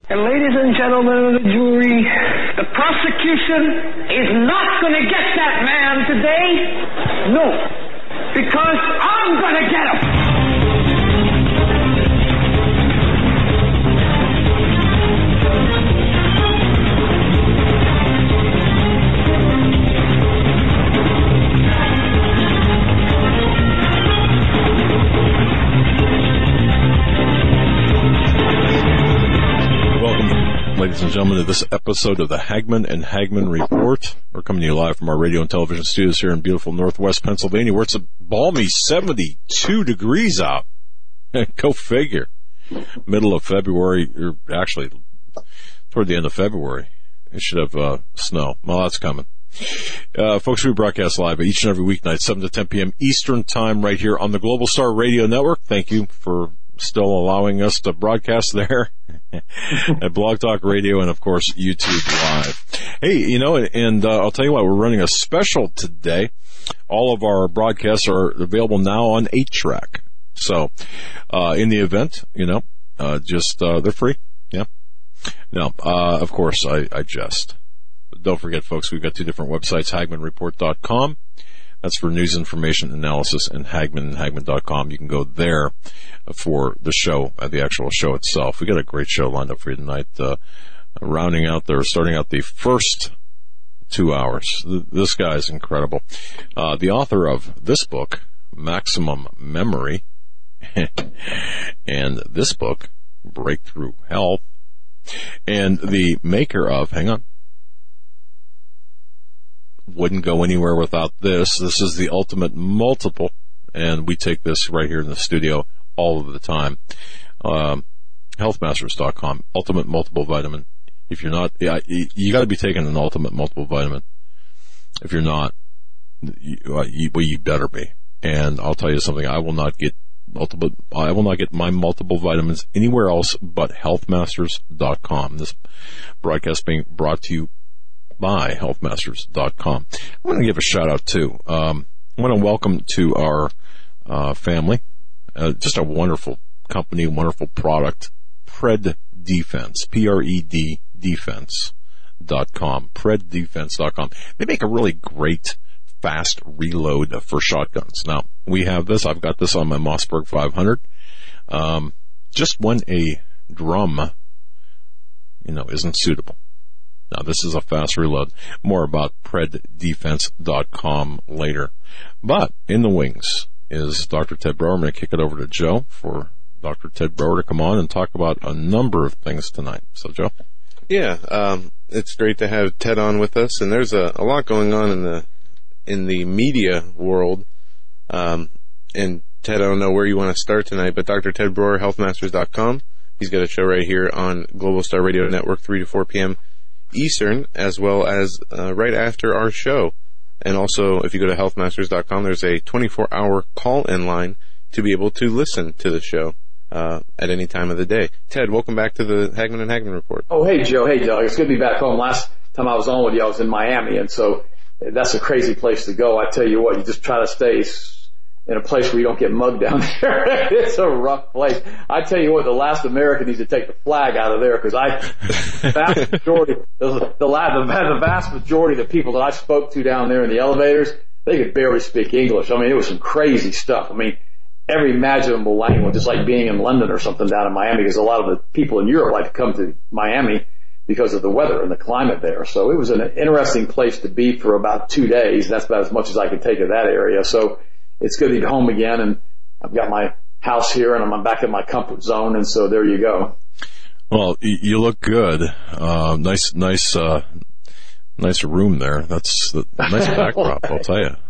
And ladies and gentlemen of the jury, the prosecution is not going to get that man today. No, because I'm going to get him. Ladies and gentlemen, to this episode of the Hagman and Hagman Report. We're coming to you live from our radio and television studios here in beautiful Northwest Pennsylvania, where it's a balmy 72 degrees out. Go figure. Middle of February, or actually toward the end of February, it should have snow. Well, that's coming. Folks, we broadcast live each and every weeknight, 7 to 10 p.m. Eastern Time, right here on the Global Star Radio Network. Thank you for still allowing us to broadcast there at Blog Talk Radio and, of course, YouTube Live. Hey, you know, and I'll tell you what, we're running a special today. All of our broadcasts are available now on 8-track. So, in the event, you know, they're free. Yeah. No, of course, I jest. But don't forget, folks, we've got two different websites, HagmanReport.com. That's for news, information, analysis, and Hagman.com. You can go there for the show, the actual show itself. We got a great show lined up for you tonight. Starting out the first 2 hours. This guy's incredible. The author of this book, Maximum Memory, and this book, Breakthrough Health, and the maker of, hang on, wouldn't go anywhere without this. This is the Ultimate Multiple, and we take this right here in the studio all of the time. Healthmasters.com, Ultimate Multiple Vitamin. If you're not, you got to be taking an Ultimate Multiple Vitamin. If you're not, you better be. And I'll tell you something, I will not get my multiple vitamins anywhere else but Healthmasters.com. This broadcast being brought to you by Healthmasters.com. I want to give a shout out too. I want to welcome to our family, just a wonderful company, wonderful product, Pred Defense, P-R-E-D Defense.com, PredDefense.com. They make a really great fast reload for shotguns. Now, we have this. I've got this on my Mossberg 500. Just when a drum, isn't suitable. Now, this is a fast reload. More about PredDefense.com later. But in the wings is Dr. Ted Broer. I'm going to kick it over to Joe for Dr. Ted Broer to come on and talk about a number of things tonight. So, Joe? Yeah, it's great to have Ted on with us. And there's a lot going on in the media world. And Ted, I don't know where you want to start tonight, but Dr. Ted Broer, Healthmasters.com. He's got a show right here on Global Star Radio Network, 3 to 4 p.m. Eastern, as well as right after our show. And also, if you go to healthmasters.com, there's a 24-hour call-in line to be able to listen to the show at any time of the day. Ted, welcome back to the Hagman and Hagman Report. Oh, hey, Joe. Hey, Doug. It's good to be back home. Last time I was on with you, I was in Miami, and so that's a crazy place to go. I tell you what, you just try to stay in a place where you don't get mugged down there. It's a rough place. I tell you what, the last American needs to take the flag out of there, because the vast majority of the people that I spoke to down there in the elevators, they could barely speak English. I mean, it was some crazy stuff. I mean, every imaginable language. It's like being in London or something down in Miami, because a lot of the people in Europe like to come to Miami because of the weather and the climate there. So it was an interesting place to be for about 2 days. That's about as much as I could take of that area. So it's good to be home again, and I've got my house here, and I'm back in my comfort zone, and so there you go. Well, you look good. Nice room there. That's the nice backdrop, I'll tell you.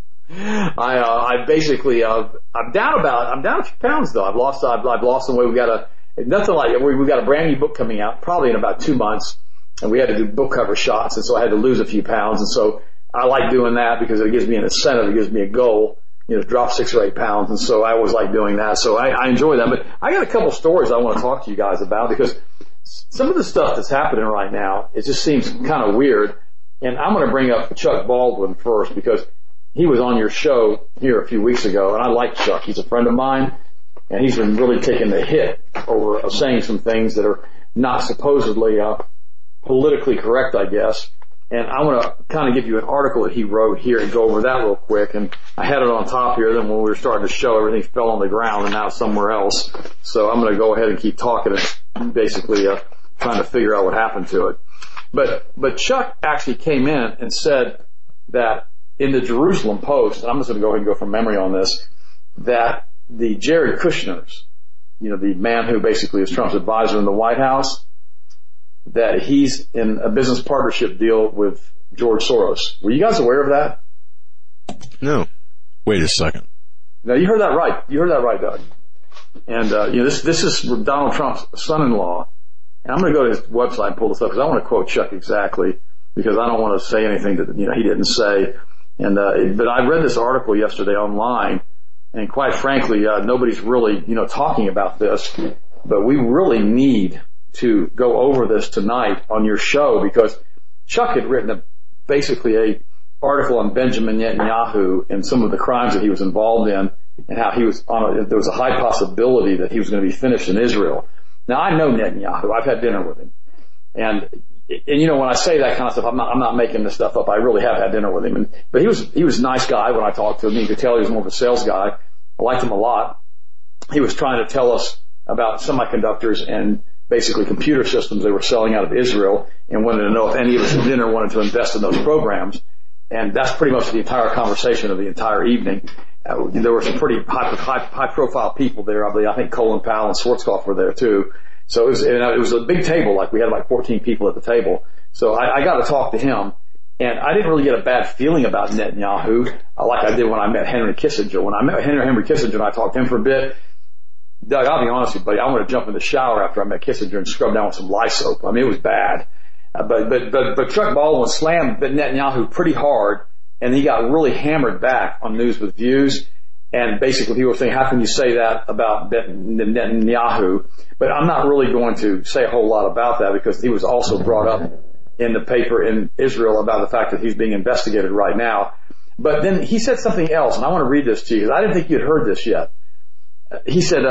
I basically, I'm down a few pounds though. I've lost some weight. We've got a brand new book coming out probably in about 2 months, and we had to do book cover shots, and so I had to lose a few pounds, and so I like doing that because it gives me an incentive, it gives me a goal. Drop 6 or 8 pounds, and so I always like doing that. So I enjoy that. But I got a couple stories I want to talk to you guys about, because some of the stuff that's happening right now, it just seems kind of weird. And I'm going to bring up Chuck Baldwin first, because he was on your show here a few weeks ago, and I like Chuck. He's a friend of mine, and he's been really taking the hit over saying some things that are not supposedly politically correct, I guess. And I want to kind of give you an article that he wrote here and go over that real quick. And I had it on top here. Then when we were starting to show, everything fell on the ground and now it's somewhere else. So I'm going to go ahead and keep talking and basically trying to figure out what happened to it. But Chuck actually came in and said that in the Jerusalem Post, and I'm just going to go ahead and go from memory on this, that the Jared Kushner's, the man who basically is Trump's advisor in the White House, that he's in a business partnership deal with George Soros. Were you guys aware of that? No. Wait a second. No, you heard that right. You heard that right, Doug. And, this is Donald Trump's son-in-law. And I'm going to go to his website and pull this up because I want to quote Chuck exactly because I don't want to say anything that, he didn't say. And, but I read this article yesterday online and quite frankly, nobody's really, talking about this, but we really need to go over this tonight on your show because Chuck had written basically a article on Benjamin Netanyahu and some of the crimes that he was involved in and how he was there was a high possibility that he was going to be finished in Israel. Now I know Netanyahu. I've had dinner with him. And when I say that kind of stuff, I'm not making this stuff up. I really have had dinner with him. But he was a nice guy when I talked to him. You could tell he was more of a sales guy. I liked him a lot. He was trying to tell us about semiconductors and basically computer systems they were selling out of Israel and wanted to know if any of us at dinner wanted to invest in those programs. And that's pretty much the entire conversation of the entire evening. There were some pretty high profile people there. I think Colin Powell and Schwarzkopf were there too. So it was a big table, like we had like 14 people at the table. So I got to talk to him. And I didn't really get a bad feeling about Netanyahu like I did when I met Henry Kissinger. When I met Henry Kissinger and I talked to him for a bit, Doug, I'll be honest with you, buddy, I want to jump in the shower after I met Kissinger and scrub down with some lye soap. I mean, it was bad. But Chuck Baldwin slammed Netanyahu pretty hard, and he got really hammered back on News with Views. And basically people were saying, how can you say that about Netanyahu? But I'm not really going to say a whole lot about that because he was also brought up in the paper in Israel about the fact that he's being investigated right now. But then he said something else, and I want to read this to you because I didn't think you'd heard this yet. He said,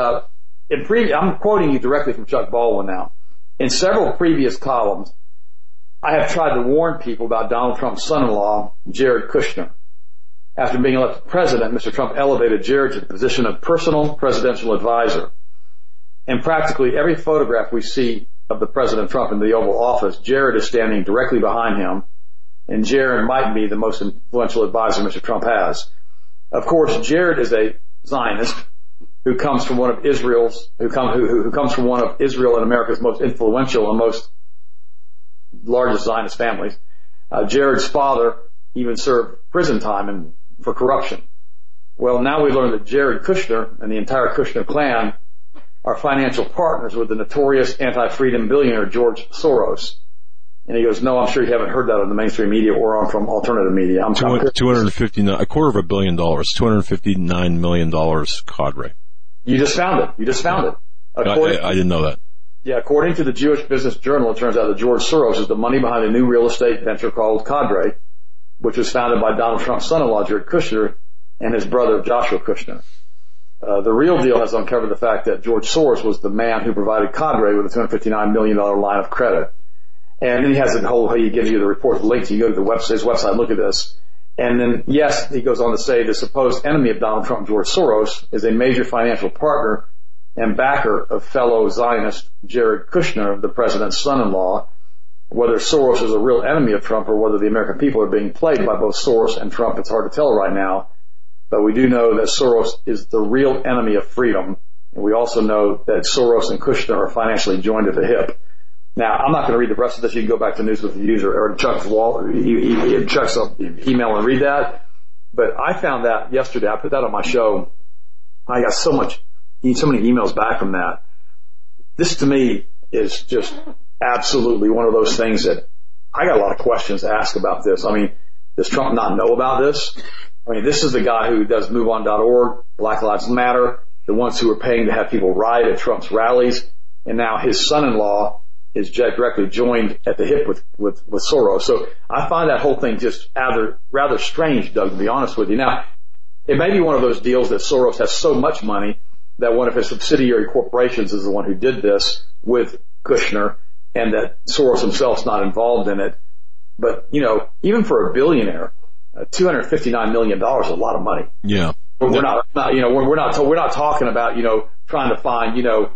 I'm quoting you directly from Chuck Baldwin now. In several previous columns, I have tried to warn people about Donald Trump's son-in-law, Jared Kushner. After being elected president, Mr. Trump elevated Jared to the position of personal presidential advisor. In practically every photograph we see of the President Trump in the Oval Office, Jared is standing directly behind him, and Jared might be the most influential advisor Mr. Trump has. Of course, Jared is a Zionist who comes from one of Israel and America's most influential and most largest Zionist families. Jared's father even served prison time for corruption. Well, now we learn that Jared Kushner and the entire Kushner clan are financial partners with the notorious anti-freedom billionaire George Soros. And he goes, no, I'm sure you haven't heard that on the mainstream media or from alternative media. $259, a quarter of $1 billion, $259 million cadre. You just found it. I didn't know that. Yeah, according to the Jewish Business Journal, it turns out that George Soros is the money behind a new real estate venture called Cadre, which was founded by Donald Trump's son-in-law, Jared Kushner, and his brother, Joshua Kushner. The real deal has uncovered the fact that George Soros was the man who provided Cadre with a $259 million line of credit. And then he has he gives you the report, the links. You go to his website, look at this. And then, yes, he goes on to say the supposed enemy of Donald Trump, George Soros, is a major financial partner and backer of fellow Zionist Jared Kushner, the president's son-in-law. Whether Soros is a real enemy of Trump or whether the American people are being played by both Soros and Trump, it's hard to tell right now. But we do know that Soros is the real enemy of freedom. And we also know that Soros and Kushner are financially joined at the hip. Now, I'm not going to read the rest of this. You can go back to News with the User or Chuck's email and read that. But I found that yesterday. I put that on my show. I got so many emails back from that. This to me is just absolutely one of those things that I got a lot of questions to ask about this. I mean, does Trump not know about this? I mean, this is the guy who does MoveOn.org, Black Lives Matter, the ones who are paying to have people riot at Trump's rallies, and now his son-in-law is directly joined at the hip with Soros. So I find that whole thing just rather strange, Doug, to be honest with you. Now, it may be one of those deals that Soros has so much money that one of his subsidiary corporations is the one who did this with Kushner and that Soros himself's not involved in it. But, you know, even for a billionaire, $259 million is a lot of money. Yeah. We're not talking about, you know, trying to find, you know,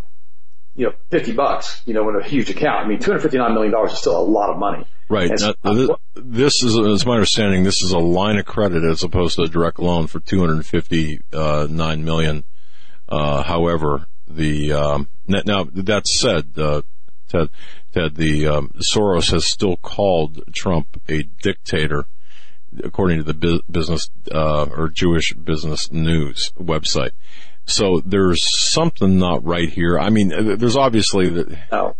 $50, you know, in a huge account. I mean, $259 million is still a lot of money. Right. Now, this is, as my understanding, this is a line of credit as opposed to a direct loan for $259 million. However, now that said, Ted, Soros has still called Trump a dictator, according to the business, or Jewish Business News website. So there's something not right here. I mean, there's obviously no.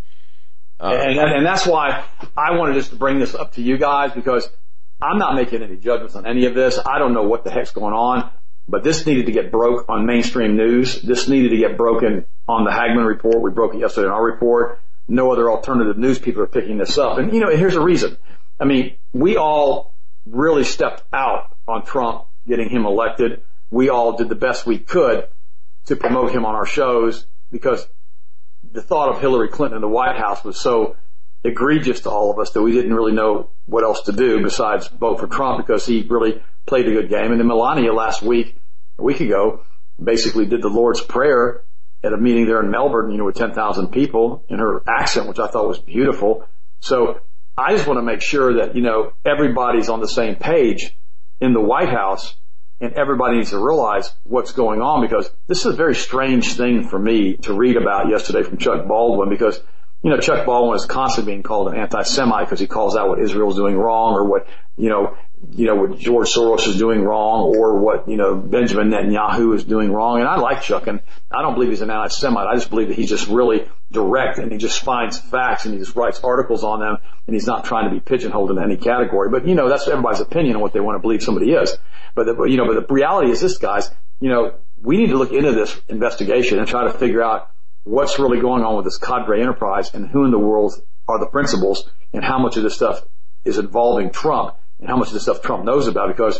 And that's why I wanted just to bring this up to you guys, because I'm not making any judgments on any of this. I don't know what the heck's going on, but this needed to get broke on mainstream news. This needed to get broken on the Hagmann report. We broke it yesterday in our report. No other alternative news people are picking this up. And, you know, here's the reason. I mean, we all really stepped out on Trump getting him elected. We all did the best we could to promote him on our shows, because the thought of Hillary Clinton in the White House was so egregious to all of us that we didn't really know what else to do besides vote for Trump, because he really played a good game. And then Melania a week ago, basically did the Lord's Prayer at a meeting there in Melbourne, you know, with 10,000 people, in her accent, which I thought was beautiful. So I just want to make sure that, you know, everybody's on the same page in the White House, and everybody needs to realize what's going on, because this is a very strange thing for me to read about yesterday from Chuck Baldwin, because, you know, Chuck Baldwin is constantly being called an anti-Semite because he calls out what Israel's doing wrong, or what, what George Soros is doing wrong, or what, you know, Benjamin Netanyahu is doing wrong. And I like Chuck, and I don't believe he's an anti-Semite. I just believe that he's just really direct, and he just finds facts, and he just writes articles on them, and he's not trying to be pigeonholed in any category. But, you know, that's everybody's opinion on what they want to believe somebody is. But the reality is this, guys, you know, we need to look into this investigation and try to figure out what's really going on with this cadre enterprise, and who in the world are the principals, and how much of this stuff is involving Trump, and how much of this stuff Trump knows about. Because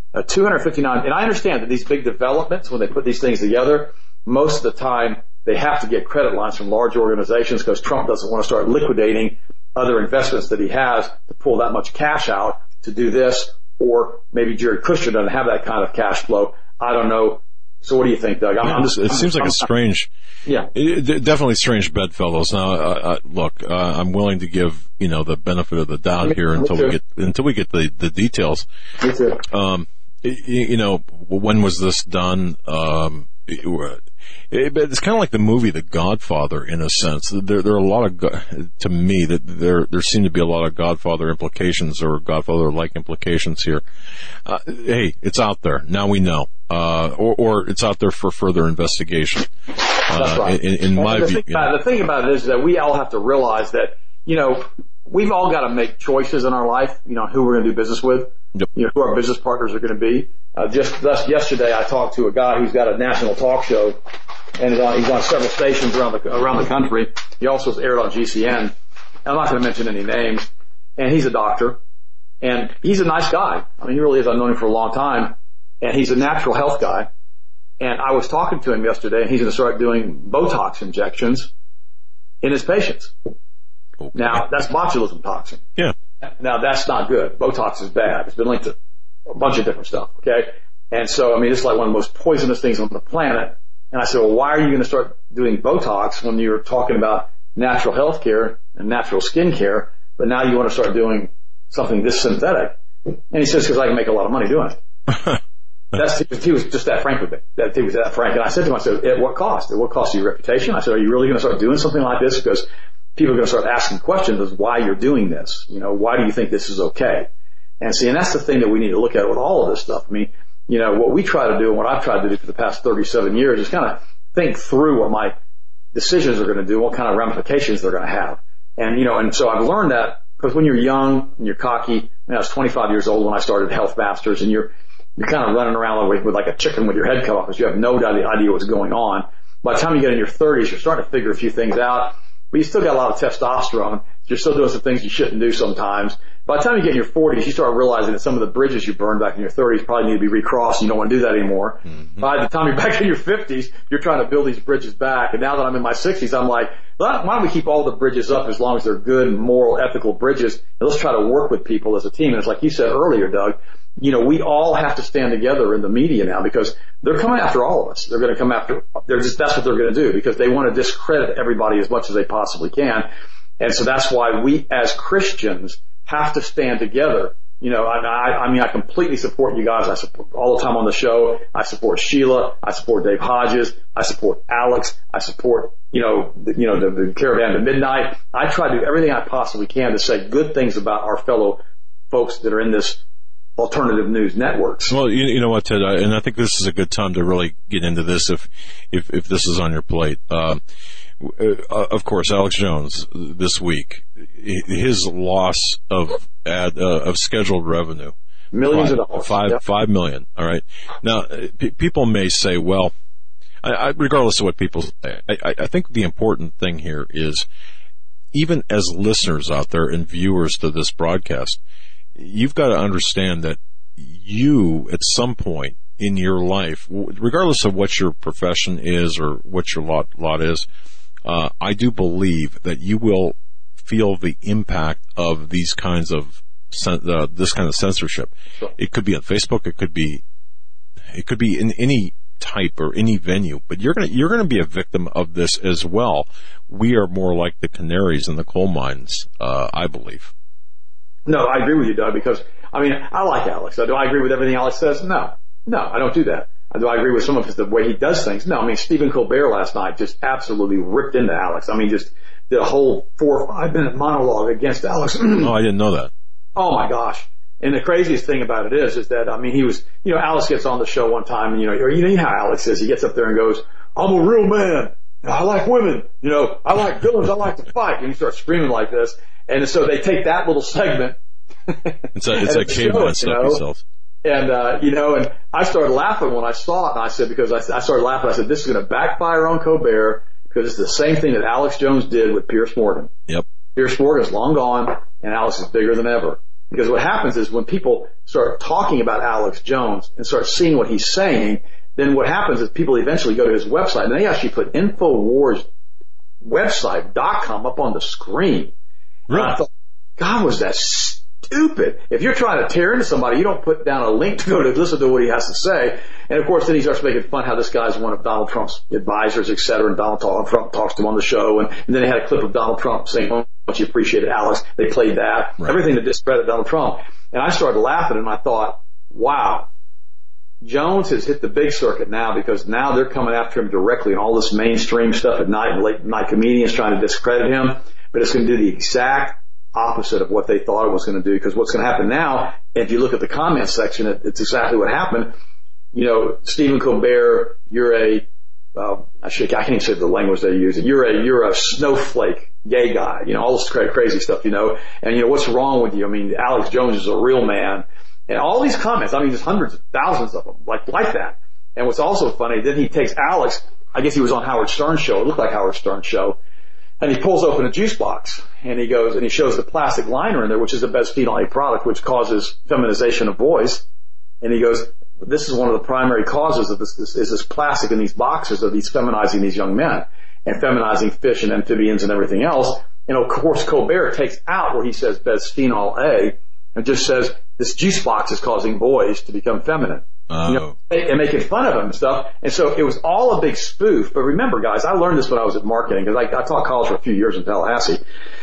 259, and I understand that these big developments, when they put these things together, most of the time they have to get credit lines from large organizations, because Trump doesn't want to start liquidating other investments that he has to pull that much cash out to do this. Or maybe Jared Kushner doesn't have that kind of cash flow. I don't know. So what do you think, Doug? It seems like a strange, definitely strange bedfellows. Now, look, I'm willing to give, you know, the benefit of the doubt here until we get the details. Me too. You know, when was this done? It's kind of like the movie The Godfather, in a sense. There are a lot of, to me, that there seem to be a lot of Godfather implications, or Godfather-like implications here. Hey, it's out there. Now we know. Or it's out there for further investigation. That's right. In my view. The thing about it is that we all have to realize that, you know, we've all got to make choices in our life, you know, who we're going to do business with. Yep. You know, who our business partners are going to be. Just yesterday, I talked to a guy who's got a national talk show, and he's on several stations around the country. He also aired on GCN. I'm not going to mention any names. And he's a doctor, and he's a nice guy. I mean, he really is. I've known him for a long time, and he's a natural health guy. And I was talking to him yesterday, and he's going to start doing Botox injections in his patients. Okay. Now, that's botulism toxin. Yeah. Now, that's not good. Botox is bad. It's been linked to a bunch of different stuff, okay? And so, I mean, it's like one of the most poisonous things on the planet. And I said, well, why are you going to start doing Botox when you're talking about natural health care and natural skin care, but now you want to start doing something this synthetic? And he says, because I can make a lot of money doing it. He was just that frank with me. He was that frank. And I said to him, I said, at what cost? At what cost to your reputation? I said, are you really going to start doing something like this? Because people are going to start asking questions as why you're doing this. You know, why do you think this is okay? And that's the thing that we need to look at with all of this stuff. I mean, you know, what we try to do and what I've tried to do for the past 37 years is kind of think through what my decisions are going to do, what kind of ramifications they're going to have. And, you know, and so I've learned that because when you're young and you're cocky, I was 25 years old when I started Health Masters, and you're kind of running around with like a chicken with your head cut off because you have no idea what's going on. By the time you get in your 30s, you're starting to figure a few things out, but you still got a lot of testosterone. You're still doing some things you shouldn't do sometimes. By the time you get in your 40s, you start realizing that some of the bridges you burned back in your 30s probably need to be recrossed. You don't want to do that anymore. Mm-hmm. By the time you're back in your 50s, you're trying to build these bridges back. And now that I'm in my 60s, I'm like, why don't we keep all the bridges up as long as they're good, moral, ethical bridges, and let's try to work with people as a team. And it's like you said earlier, Doug, we all have to stand together in the media now because they're coming after all of us. They're going to come after, that's what they're going to do because they want to discredit everybody as much as they possibly can. And so that's why we as Christians have to stand together. I completely support you guys. I support all the time on the show. I support Sheila. I support Dave Hodges. I support Alex. I support, the Caravan to Midnight. I try to do everything I possibly can to say good things about our fellow folks that are in this alternative news networks. Well, you know what, Ted, and I think this is a good time to really get into this if this is on your plate. Of course, Alex Jones this week, his loss of scheduled revenue, millions of dollars, $5 million. All right. Now, people may say, well, regardless of what people say, I think the important thing here is, even as listeners out there and viewers to this broadcast, you've got to understand that you, at some point in your life, regardless of what your profession is or what your lot is, I do believe that you will feel the impact of these kinds of this kind of censorship. Sure. It could be on Facebook. It could be in any type or any venue. But you're gonna be a victim of this as well. We are more like the canaries in the coal mines, I believe. No, I agree with you, Doug, because I like Alex. Do I agree with everything Alex says? No, I don't do that. Do I agree with some of the way he does things? No, Stephen Colbert last night just absolutely ripped into Alex. Just did a whole 4 or 5 minute monologue against Alex. Oh, I didn't know that. Oh my gosh. And the craziest thing about it is that, he was, Alex gets on the show one time and, you know how Alex is. He gets up there and goes, I'm a real man. I like women. I like villains. I like to fight. And he starts screaming like this. And so they take that little segment. It's like caveman stuff yourself. And, and I started laughing when I saw it, and I said, because I started laughing, I said, this is going to backfire on Colbert, because it's the same thing that Alex Jones did with Pierce Morgan. Yep. Pierce Morgan is long gone, and Alex is bigger than ever. Because what happens is when people start talking about Alex Jones and start seeing what he's saying, then what happens is people eventually go to his website, and they actually put InfoWarsWebsite.com up on the screen. Really? And I thought, God, was that stupid. If you're trying to tear into somebody, you don't put down a link to go to listen to what he has to say. And of course, then he starts making fun how this guy's one of Donald Trump's advisors, et cetera, and Donald Trump talks to him on the show. And then they had a clip of Donald Trump saying how much he appreciated Alex. They played that. Right. Everything to discredit Donald Trump. And I started laughing, and I thought, wow, Jones has hit the big circuit now, because now they're coming after him directly and all this mainstream stuff at night and late night comedians trying to discredit him. But it's going to do the exact opposite of what they thought it was going to do, because what's going to happen now, if you look at the comment section, it's exactly what happened. Stephen Colbert, you're I can't even say the language they use. You're a snowflake gay guy, all this crazy stuff, and what's wrong with you? Alex Jones is a real man, and all these comments, there's hundreds of thousands of them like that. And what's also funny, then he takes Alex, I guess he was on Howard Stern's show, it looked like Howard Stern's show, and he pulls open a juice box, and he goes, and he shows the plastic liner in there, which is a bisphenol A product, which causes feminization of boys. And he goes, this is one of the primary causes of this plastic in these boxes of these feminizing these young men and feminizing fish and amphibians and everything else. And of course, Colbert takes out where he says bisphenol A and just says this juice box is causing boys to become feminine. Oh. And making fun of him and stuff. And so it was all a big spoof. But remember, guys, I learned this when I was at marketing, because I taught college for a few years in Tallahassee.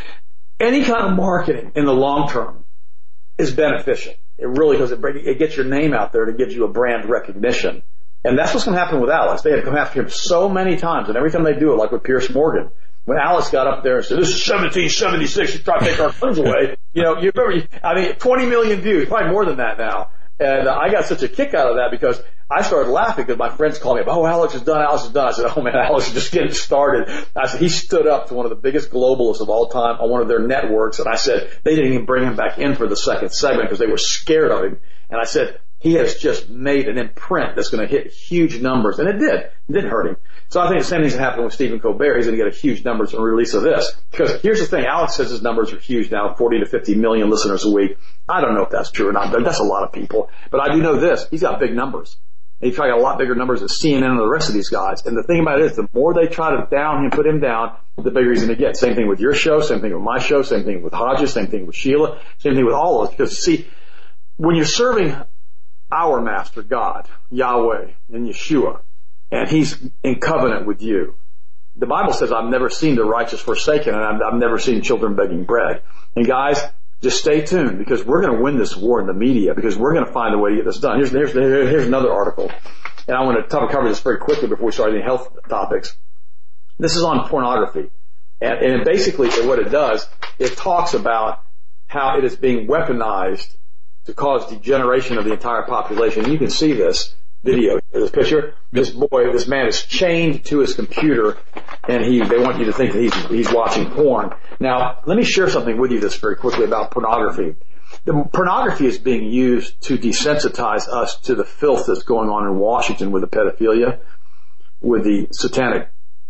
Any kind of marketing in the long term is beneficial. It really does. It gets your name out there, and it gives you a brand recognition. And that's what's going to happen with Alex. They had to come after him so many times, and every time they do it, like with Pierce Morgan, when Alex got up there and said, this is 1776, you try to take our guns away. You remember, 20 million views, probably more than that now. And I got such a kick out of that, because I started laughing because my friends called me up, oh, Alex is done. I said, oh man, Alex is just getting started. I said, he stood up to one of the biggest globalists of all time on one of their networks. And I said, they didn't even bring him back in for the second segment because they were scared of him. And I said, he has just made an imprint that's going to hit huge numbers. And it did. It didn't hurt him. So I think the same thing's going to happen with Stephen Colbert. He's going to get a huge numbers on release of this. Because here's the thing. Alex says his numbers are huge now, 40 to 50 million listeners a week. I don't know if that's true or not. That's a lot of people. But I do know this. He's got big numbers. And he's probably got a lot bigger numbers than CNN and the rest of these guys. And the thing about it is, the more they try to down him, put him down, the bigger he's going to get. Same thing with your show, same thing with my show, same thing with Hodges, same thing with Sheila, same thing with all of us. Because, see, when you're serving our master, God, Yahweh, and Yeshua, and he's in covenant with you, the Bible says, I've never seen the righteous forsaken, and I've never seen children begging bread. And guys, just stay tuned, because we're going to win this war in the media, because we're going to find a way to get this done. Here's another article, and I want to cover this very quickly before we start any health topics. This is on pornography, and basically what it does, it talks about how it is being weaponized to cause degeneration of the entire population. You can see this video, this picture. This man is chained to his computer, and they want you to think that he's watching porn. Now, let me share something with you this very quickly about pornography. The pornography is being used to desensitize us to the filth that's going on in Washington with the pedophilia, with the satanic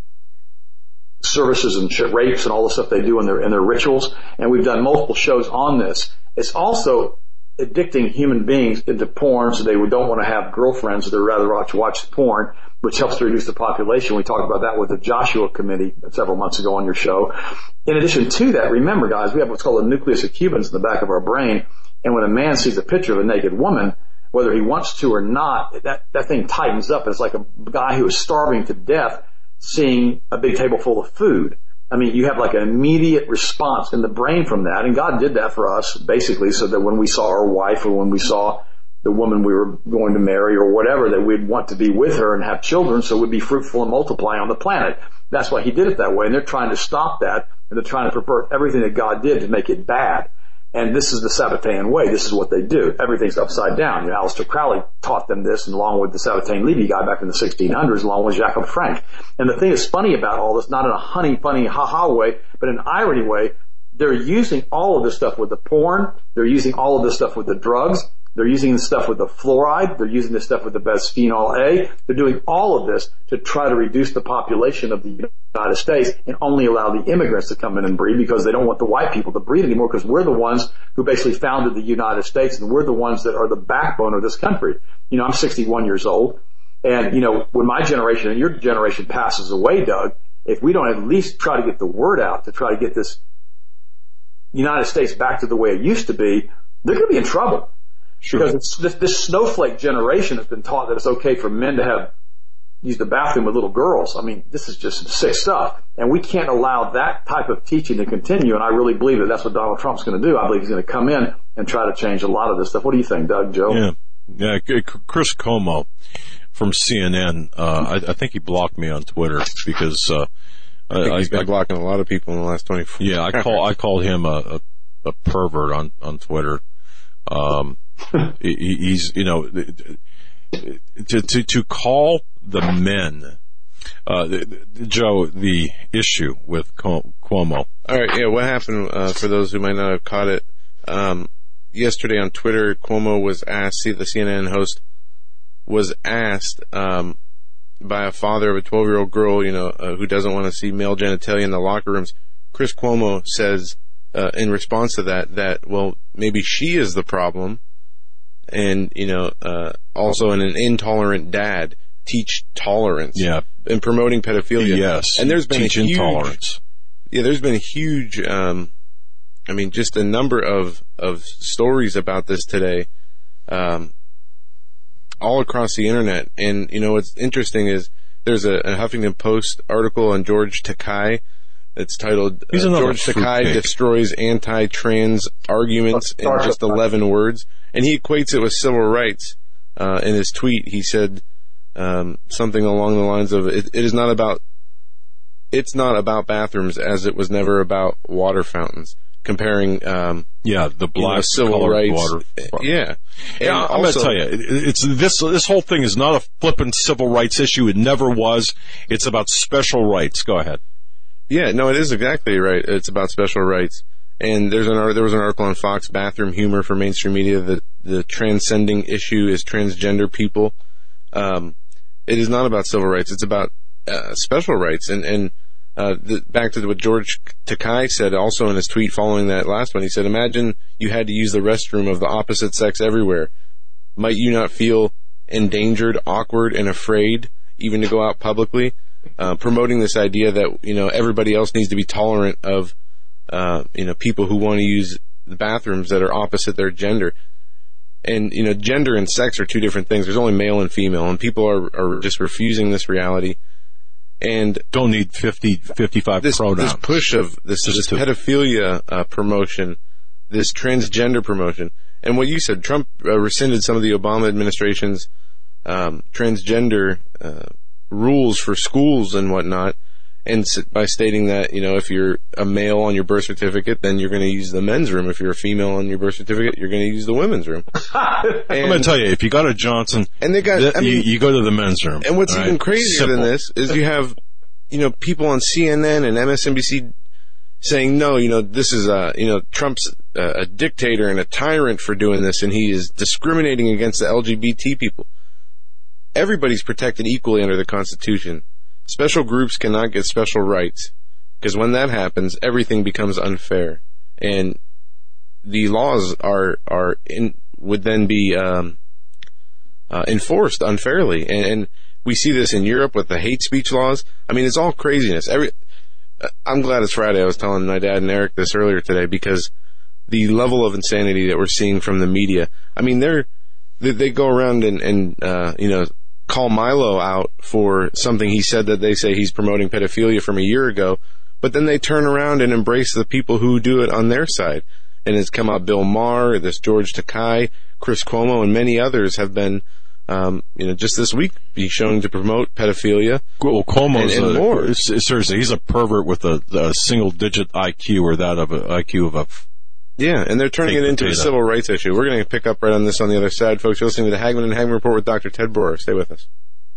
services and rapes and all the stuff they do in their rituals. And we've done multiple shows on this. It's also addicting human beings into porn, so they don't want to have girlfriends, so they'd rather watch porn, which helps to reduce the population. We talked about that with the Joshua Committee several months ago on your show. In addition to that, remember, guys, we have what's called a nucleus accumbens in the back of our brain, and when a man sees a picture of a naked woman, whether he wants to or not, that thing tightens up. It's like a guy who is starving to death seeing a big table full of food. I mean, you have like an immediate response in the brain from that, and God did that for us, basically, so that when we saw our wife or when we saw the woman we were going to marry or whatever, that we'd want to be with her and have children, so we'd be fruitful and multiply on the planet. That's why he did it that way, and they're trying to stop that, and they're trying to pervert everything that God did to make it bad. And this is the Sabbatean way. This is what they do. Everything's upside down. Aleister Crowley taught them this, and along with the Sabbatean Levy guy back in the 1600s, along with Jacob Frank. And the thing that's funny about all this, not in a funny, ha-ha way, but in an irony way, they're using all of this stuff with the porn. They're using all of this stuff with the drugs. They're using this stuff with the fluoride. They're using this stuff with the bisphenol A. They're doing all of this to try to reduce the population of the United States and only allow the immigrants to come in and breed, because they don't want the white people to breed anymore, because we're the ones who basically founded the United States, and we're the ones that are the backbone of this country. I'm 61 years old, and, when my generation and your generation passes away, Doug, if we don't at least try to get the word out to try to get this United States back to the way it used to be, they're going to be in trouble. Sure. Because it's this snowflake generation has been taught that it's okay for men to use the bathroom with little girls. I mean, this is just sick stuff. And we can't allow that type of teaching to continue. And I really believe that that's what Donald Trump's going to do. I believe he's going to come in and try to change a lot of this stuff. What do you think, Doug, Joe? Yeah. Chris Cuomo from CNN, I think he blocked me on Twitter because, I think he's been blocking a lot of people in the last 24 hours. Yeah, I called him a pervert on Twitter. He's, to call the men, Joe, the issue with Cuomo. All right. Yeah. What happened, for those who might not have caught it, yesterday on Twitter, Cuomo was asked, the CNN host was asked, by a father of a 12-year-old girl, who doesn't want to see male genitalia in the locker rooms. Chris Cuomo says, in response to that, well, maybe she is the problem. And, also an intolerant dad, teach tolerance. Yeah. And promoting pedophilia. Yes. And there's been teach intolerance. Yeah, there's been a huge, just a number of stories about this today, all across the internet. And, what's interesting is there's a Huffington Post article on George Takei. It's titled, George Takei destroys anti-trans arguments in just 11 words. And he equates it with civil rights. In his tweet, he said something along the lines of, it's not about bathrooms as it was never about water fountains. Comparing, the black civil rights. Water. Yeah. Yeah, I'm going to tell you, it's this whole thing is not a flippant civil rights issue. It never was. It's about special rights. Go ahead. Yeah, no, it is exactly right. It's about special rights. And there was an article on Fox, Bathroom Humor for Mainstream Media, that the transcending issue is transgender people. It is not about civil rights. It's about special rights. Back to what George Takei said also in his tweet following that last one. He said, imagine you had to use the restroom of the opposite sex everywhere. Might you not feel endangered, awkward, and afraid even to go out publicly? Promoting this idea that, everybody else needs to be tolerant of, people who want to use the bathrooms that are opposite their gender. And, gender and sex are two different things. There's only male and female, and people are just refusing this reality. And don't need 55 pronouns. This push of this pedophilia promotion, this transgender promotion. And what you said, Trump rescinded some of the Obama administration's transgender rules for schools and whatnot, and by stating that, if you're a male on your birth certificate, then you're going to use the men's room. If you're a female on your birth certificate, you're going to use the women's room. I'm going to tell you, if you got a Johnson, and you go to the men's room. And what's even crazier than this is you have, people on CNN and MSNBC saying, no, this is Trump's a dictator and a tyrant for doing this, and he is discriminating against the LGBT people. Everybody's protected equally under the Constitution. Special groups cannot get special rights, because when that happens, everything becomes unfair, and the laws would then be enforced unfairly. And we see this in Europe with the hate speech laws. I mean, it's all craziness. I'm glad it's Friday. I was telling my dad and Eric this earlier today, because the level of insanity that we're seeing from the media. I mean, they go around and call Milo out for something he said that they say he's promoting pedophilia from a year ago, but then they turn around and embrace the people who do it on their side. And it's come out Bill Maher, this George Takei, Chris Cuomo, and many others have been, just this week be shown to promote pedophilia. Well, Cuomo's and more. Seriously, he's a pervert with a single-digit IQ, or that of an IQ of a... Yeah, and they're turning it into a civil rights issue. We're going to pick up right on this on the other side, folks. You're listening to the Hagman and Hagman Report with Dr. Ted Broer. Stay with us.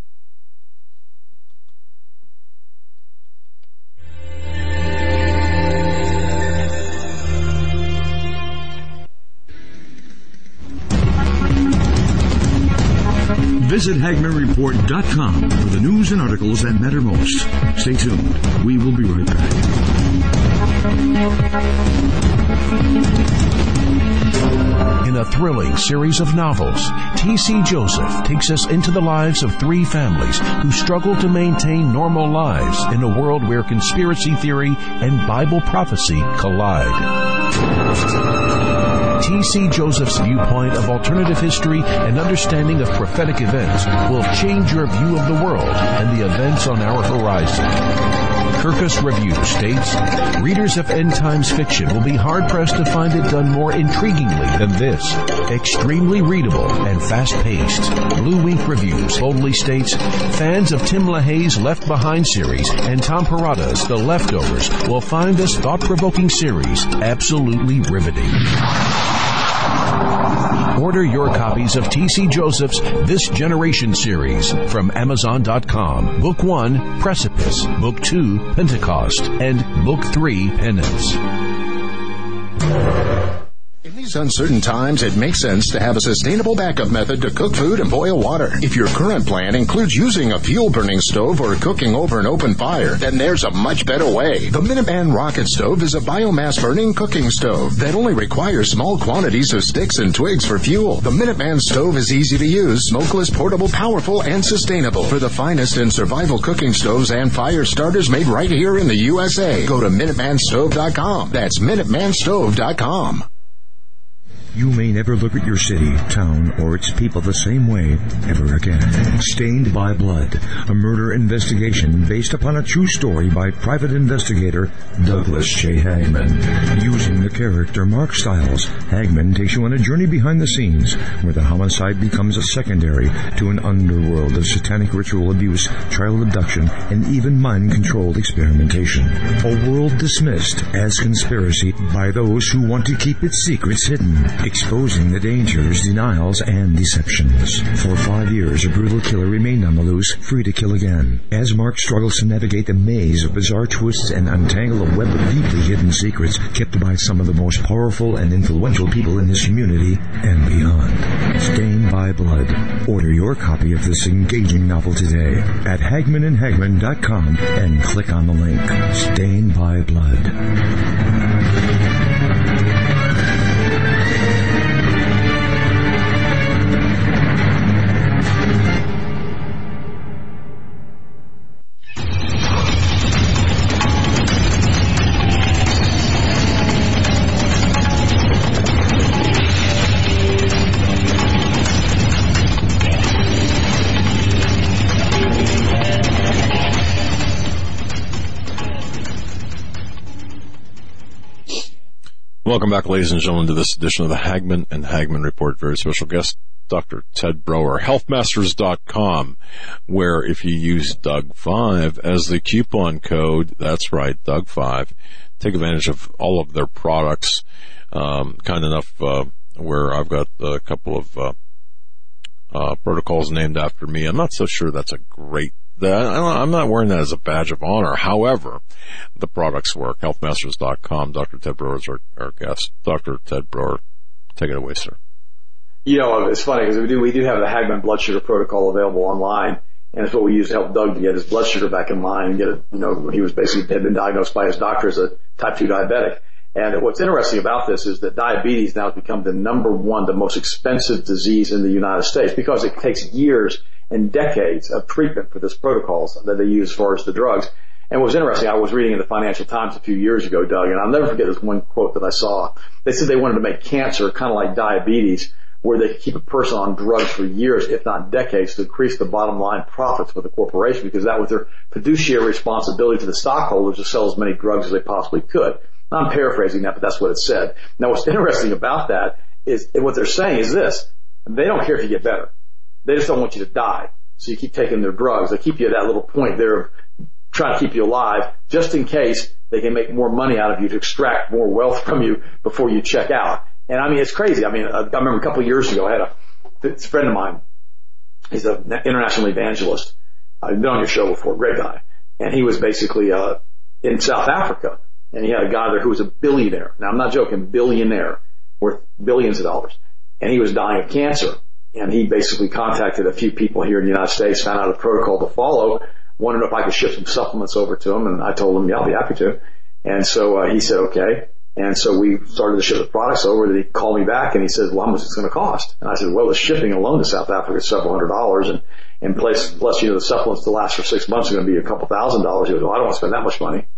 Visit HagmanReport.com for the news and articles that matter most. Stay tuned. We will be right back. In a thrilling series of novels, T.C. Joseph takes us into the lives of three families who struggle to maintain normal lives in a world where conspiracy theory and Bible prophecy collide. T.C. Joseph's viewpoint of alternative history and understanding of prophetic events will change your view of the world and the events on our horizon. Kirkus Review states, readers of end times fiction will be hard-pressed to find it done more intriguingly than this. Extremely readable and fast-paced. Blue Wink Reviews boldly states, fans of Tim LaHaye's Left Behind series and Tom Perrotta's The Leftovers will find this thought-provoking series absolutely riveting. Order your copies of T.C. Joseph's This Generation series from Amazon.com. Book 1, Precipice. Book 2, Pentecost. And Book 3, Penance. In these uncertain times, it makes sense to have a sustainable backup method to cook food and boil water. If your current plan includes using a fuel-burning stove or cooking over an open fire, then there's a much better way. The Minuteman Rocket Stove is a biomass-burning cooking stove that only requires small quantities of sticks and twigs for fuel. The Minuteman Stove is easy to use, smokeless, portable, powerful, and sustainable. For the finest in survival cooking stoves and fire starters made right here in the USA, go to MinutemanStove.com. That's MinutemanStove.com. You may never look at your city, town, or its people the same way ever again. Stained by Blood, a murder investigation based upon a true story by private investigator Douglas J. Hagman. Using the character Mark Stiles, Hagman takes you on a journey behind the scenes where the homicide becomes a secondary to an underworld of satanic ritual abuse, child abduction, and even mind-controlled experimentation. A world dismissed as conspiracy by those who want to keep its secrets hidden. exposing the dangers, denials, and deceptions. For 5 years, a brutal killer remained on the loose, free to kill again. As Mark struggles to navigate the maze of bizarre twists and untangle a web of deeply hidden secrets kept by some of the most powerful and influential people in his community and beyond. Stained by Blood. Order your copy of this engaging novel today at HagmanandHagman.com and click on the link. Stained by Blood. Welcome back, ladies and gentlemen, to this edition of the Hagman and Hagman Report. Very special guest, Dr. Ted Broer, healthmasters.com, where if you use Doug5 as the coupon code, that's right, Doug5, take advantage of all of their products. Kind enough where I've got a couple of protocols named after me. I'm not so sure that's a great I'm not wearing that as a badge of honor. However, the products work. Healthmasters.com. Dr. Ted Broer is our guest. Dr. Ted Broer, take it away, sir. You know, it's funny because we do have the Hagman blood sugar protocol available online, and it's what we use to help Doug to get his blood sugar back in line and get it. You know, he was basically had been diagnosed by his doctor as a type 2 diabetic. And what's interesting about this is that diabetes now has become the number one, the most expensive disease in the United States because it takes years and decades of treatment for this protocols that they use as far as the drugs. And what was interesting, I was reading in the Financial Times a few years ago, Doug, and I'll never forget this one quote that I saw. They said they wanted to make cancer kind of like diabetes, where they could keep a person on drugs for years, if not decades, to increase the bottom line profits for the corporation, because that was their fiduciary responsibility to the stockholders to sell as many drugs as they possibly could. I'm paraphrasing that, but that's what it said. Now, what's interesting about that is what they're saying is this. They don't care if you get better. They just don't want you to die. So you keep taking their drugs. They keep you at that little point there of trying to keep you alive just in case they can make more money out of you to extract more wealth from you before you check out. And I mean, it's crazy. I mean, I remember a couple of years ago, I had a friend of mine. He's an international evangelist. I've been on your show before, great guy. And he was basically in South Africa. And he had a guy there who was a billionaire. Now, I'm not joking, billionaire, worth billions of dollars. And he was dying of cancer. And he basically contacted a few people here in the United States, found out a protocol to follow, wondered if I could ship some supplements over to him. And I told him, yeah, I'll be happy to. And so he said, okay. And so we started to ship the products over. And he called me back and he said, well, how much is it going to cost? And I said, well, the shipping alone to South Africa is several $100s. And plus, you know, the supplements to last for 6 months are going to be a couple $1,000s. He goes, well, I don't want to spend that much money.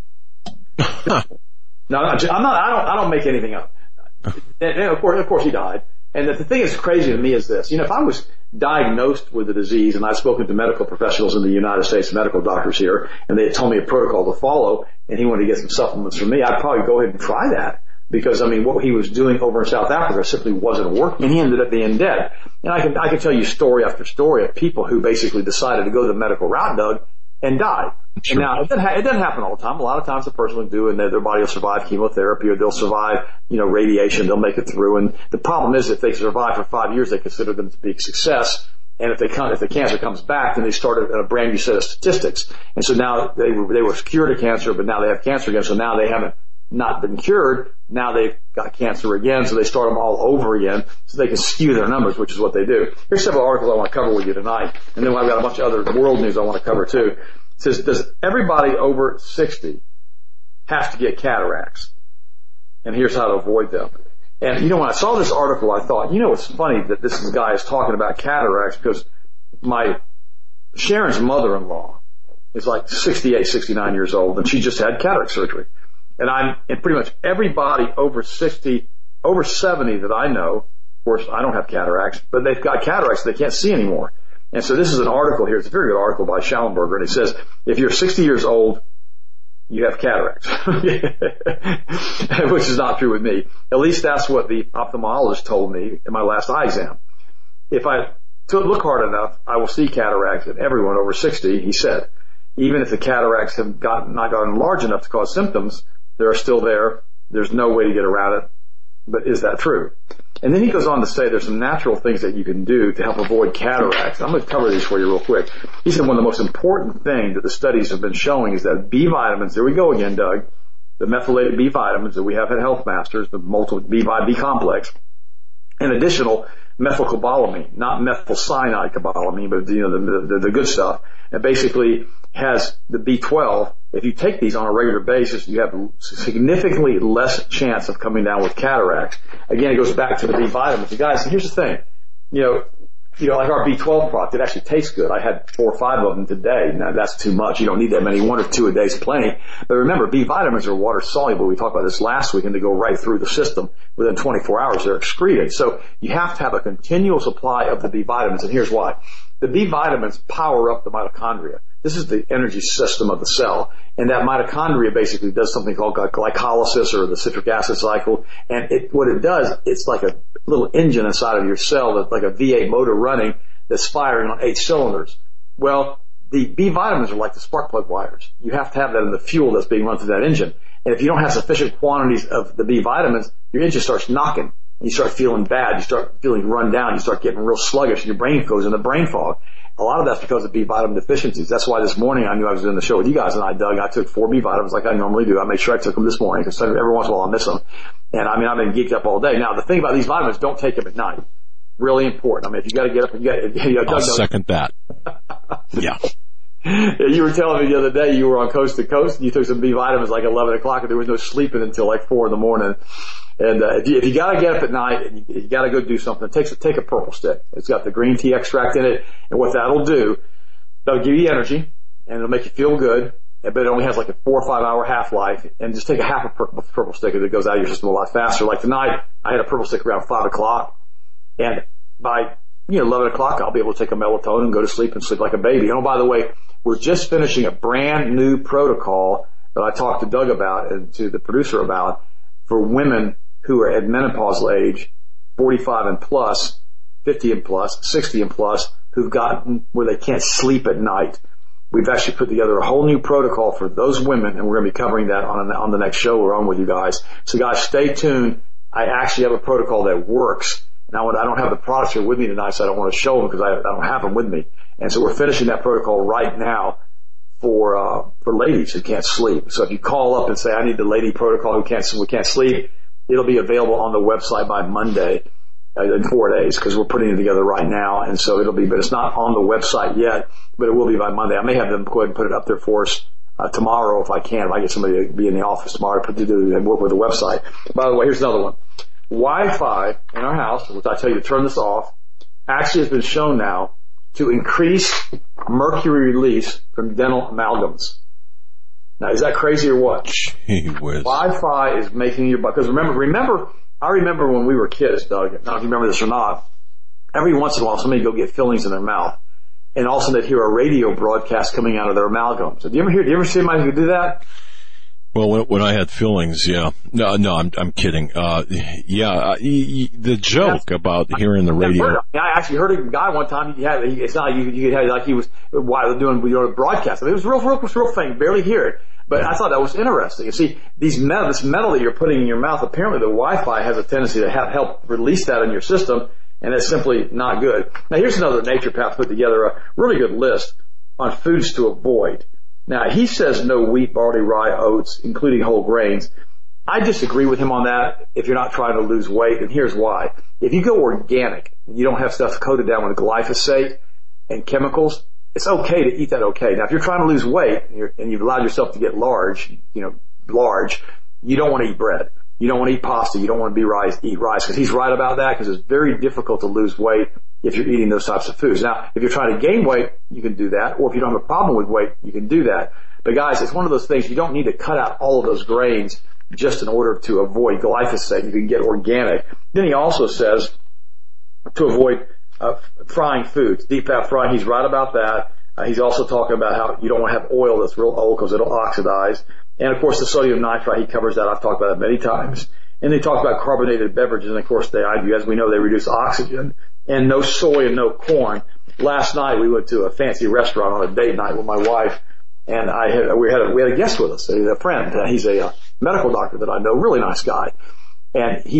No, I don't make anything up. And of course he died. And the thing that's crazy to me is this. You know, if I was diagnosed with the disease, and I've spoken to medical professionals in the United States, medical doctors here, and they had told me a protocol to follow, and he wanted to get some supplements from me, I'd probably go ahead and try that. Because, I mean, what he was doing over in South Africa simply wasn't working, and he ended up being dead. And I can tell you story after story of people who basically decided to go the medical route, Doug, and died. Sure. Now, it doesn't happen all the time. A lot of times the person will do, and their body will survive chemotherapy, or they'll survive, you know, radiation. They'll make it through. And the problem is, if they survive for 5 years, they consider them to be a success. And if the cancer comes back, then they start a brand new set of statistics. And so now they were cured of cancer, but now they have cancer again. So now they haven't not been cured. Now they've got cancer again. So they start them all over again, so they can skew their numbers, which is what they do. Here's several articles I want to cover with you tonight, and then I've got a bunch of other world news I want to cover too. It says, does everybody over 60 have to get cataracts? And here's how to avoid them. And, you know, when I saw this article, I thought, you know, it's funny that this guy is talking about cataracts, because Sharon's mother-in-law is like 68, 69 years old, and she just had cataract surgery. And pretty much everybody over 60, over 70 that I know, of course, I don't have cataracts, but they've got cataracts they can't see anymore. And so this is an article here. It's a very good article by Schallenberger, and it says, if you're 60 years old, you have cataracts, which is not true with me. At least that's what the ophthalmologist told me in my last eye exam. If I look hard enough, I will see cataracts in everyone over 60, he said. Even if the cataracts have not gotten large enough to cause symptoms, they're still there. There's no way to get around it. But is that true? And then he goes on to say there's some natural things that you can do to help avoid cataracts. I'm going to cover these for you real quick. He said one of the most important things that the studies have been showing is that B vitamins, there we go again, Doug, the methylated B vitamins that we have at Health Masters, the multiple B complex, and additional methylcobalamin, not methylcyanide cobalamin, but the good stuff. It basically has the B12. If you take these on a regular basis, you have significantly less chance of coming down with cataracts. Again, it goes back to the B vitamins. And guys, here's the thing. Like our B12 product, it actually tastes good. I had 4 or 5 of them today. Now, that's too much. You don't need that many. 1 or 2 a day is plenty. But remember, B vitamins are water soluble. We talked about this last week, and they go right through the system. Within 24 hours, they're excreted. So you have to have a continual supply of the B vitamins, and here's why. The B vitamins power up the mitochondria. This is the energy system of the cell. And that mitochondria basically does something called glycolysis or the citric acid cycle. And what it does, it's like a little engine inside of your cell that's like a V8 motor running that's firing on 8 cylinders. Well, the B vitamins are like the spark plug wires. You have to have that in the fuel that's being run through that engine. And if you don't have sufficient quantities of the B vitamins, your engine starts knocking. You start feeling bad. You start feeling run down. You start getting real sluggish, and your brain goes into brain fog. A lot of that's because of B vitamin deficiencies. That's why this morning I knew I was doing the show with you guys, and Doug, I took 4 B vitamins like I normally do. I made sure I took them this morning because every once in a while I miss them. And I've been geeked up all day. Now, the thing about these vitamins, don't take them at night. Really important. If you got to get up, I'll second that. Yeah. You were telling me the other day you were on Coast to Coast and you took some B vitamins like 11 o'clock and there was no sleeping until like 4 in the morning. And if you got to get up at night and you got to go do something, take a purple stick. It's got the green tea extract in it, and what that'll do, that'll give you energy and it'll make you feel good. But it only has like a 4 or 5 hour half life. And just take a half a purple stick and it goes out of your system a lot faster. Like tonight, I had a purple stick around 5 o'clock, and by 11 o'clock, I'll be able to take a melatonin and go to sleep and sleep like a baby. And by the way, we're just finishing a brand new protocol that I talked to Doug about and to the producer about for women who are at menopausal age, 45 and plus, 50 and plus, 60 and plus, who've gotten where they can't sleep at night. We've actually put together a whole new protocol for those women, and we're going to be covering that on the next show we're on with you guys. So guys, stay tuned. I actually have a protocol that works. Now, I don't have the products here with me tonight, so I don't want to show them because I don't have them with me. And so we're finishing that protocol right now for ladies who can't sleep. So if you call up and say, I need the lady protocol who can't sleep, it'll be available on the website by Monday in 4 days because we're putting it together right now. And so but it's not on the website yet, but it will be by Monday. I may have them go ahead and put it up there for us tomorrow if I can. If I get somebody to be in the office tomorrow and work with the website. By the way, here's another one. Wi-Fi in our house, which I tell you to turn this off, actually has been shown now to increase mercury release from dental amalgams. Now, is that crazy or what? Gee whiz. Wi-Fi is making your butt. Because remember, I remember when we were kids, Doug. I don't know if you remember this or not. Every once in a while, somebody would go get fillings in their mouth, and all of a sudden they'd hear a radio broadcast coming out of their amalgams. Do you ever see anybody who do that? Well, when I had fillings, yeah. No, I'm kidding. The joke about hearing the radio. I actually heard a guy one time. It's not you had like he was doing a broadcast. I mean, it was real thing. Barely hear it, but I thought that was interesting. You see, this metal that you're putting in your mouth. Apparently, the Wi-Fi has a tendency to help release that in your system, and it's simply not good. Now, here's another naturopath put together a really good list on foods to avoid. Now, he says no wheat, barley, rye, oats, including whole grains. I disagree with him on that if you're not trying to lose weight, and here's why. If you go organic, you don't have stuff coated down with glyphosate and chemicals, it's okay to eat that okay. Now, if you're trying to lose weight and you've allowed yourself to get large, you don't want to eat bread. You don't want to eat pasta. You don't want to eat rice, because he's right about that, because it's very difficult to lose weight if you're eating those types of foods. Now, if you're trying to gain weight, you can do that. Or if you don't have a problem with weight, you can do that. But guys, it's one of those things, you don't need to cut out all of those grains just in order to avoid glyphosate. You can get organic. Then he also says to avoid frying foods, deep fat frying. He's right about that. He's also talking about how you don't want to have oil that's real old because it'll oxidize. And of course, the sodium nitrite, he covers that. I've talked about it many times. And they talk about carbonated beverages, and of course, as we know, they reduce oxygen. And no soy and no corn. Last night we went to a fancy restaurant on a date night with my wife, and we had a guest with us, a friend. He's a medical doctor that I know, really nice guy. And he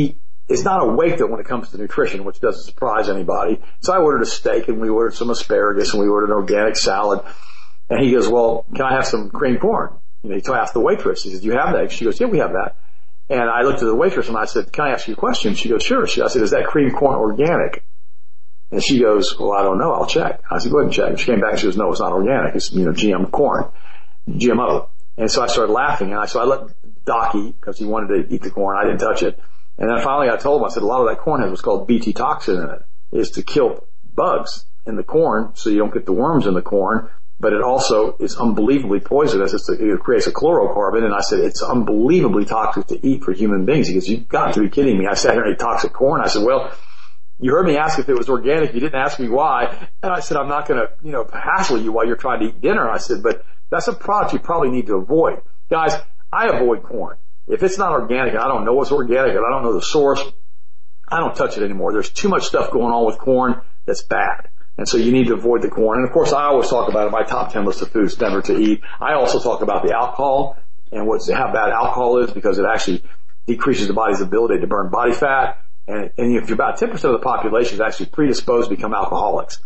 is not awake though when it comes to nutrition, which doesn't surprise anybody. So I ordered a steak and we ordered some asparagus and we ordered an organic salad. And he goes, well, can I have some cream corn? You know, he asked the waitress. He says, do you have that? She goes, yeah, we have that. And I looked at the waitress and I said, can I ask you a question? She goes, sure. I said, is that cream corn organic? And she goes, well, I don't know. I'll check. I said, go ahead and check. And she came back and she goes, no, it's not organic. It's, GM corn, GMO. And so I started laughing and I let Doc eat because he wanted to eat the corn. I didn't touch it. And then finally I told him, I said, a lot of that corn has what's called Bt toxin in it. It is to kill bugs in the corn so you don't get the worms in the corn. But it also is unbelievably poisonous. It creates a chlorocarbon. And I said, it's unbelievably toxic to eat for human beings. He goes, you've got to be kidding me. I sat here and ate toxic corn. I said, well, you heard me ask if it was organic. You didn't ask me why. And I said, I'm not going to, hassle you while you're trying to eat dinner. I said, but that's a product you probably need to avoid. Guys, I avoid corn. If it's not organic and I don't know what's organic and I don't know the source, I don't touch it anymore. There's too much stuff going on with corn that's bad. And so you need to avoid the corn. And of course, I always talk about it, my top 10 list of foods never to eat. I also talk about the alcohol and how bad alcohol is because it actually decreases the body's ability to burn body fat. And if you're about 10% of the population is actually predisposed to become alcoholics.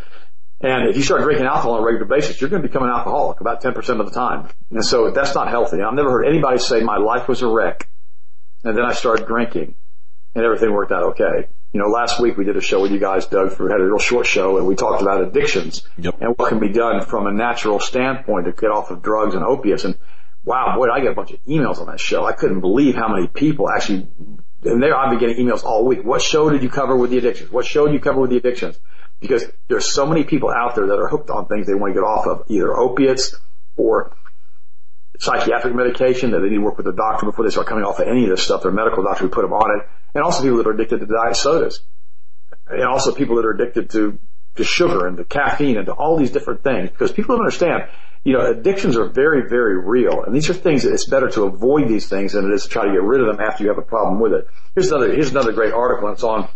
And if you start drinking alcohol on a regular basis, you're going to become an alcoholic about 10% of the time. And so that's not healthy. I've never heard anybody say my life was a wreck and then I started drinking and everything worked out okay. Last week we did a show with you guys, Doug, we had a real short show and we talked about addictions and what can be done from a natural standpoint to get off of drugs and opiates. And wow, boy, I get a bunch of emails on that show. I couldn't believe how many people actually, and I've been getting emails all week. What show did you cover with the addictions? What show did you cover with the addictions? Because there's so many people out there that are hooked on things they want to get off of, either opiates or psychiatric medication that they need to work with a doctor before they start coming off of any of this stuff. Their medical doctor would put them on it. And also people that are addicted to diet sodas. And also people that are addicted to sugar and to caffeine and to all these different things. Because people don't understand, addictions are very, very real. And these are things that it's better to avoid these things than it is to try to get rid of them after you have a problem with it. Here's another great article, and it's on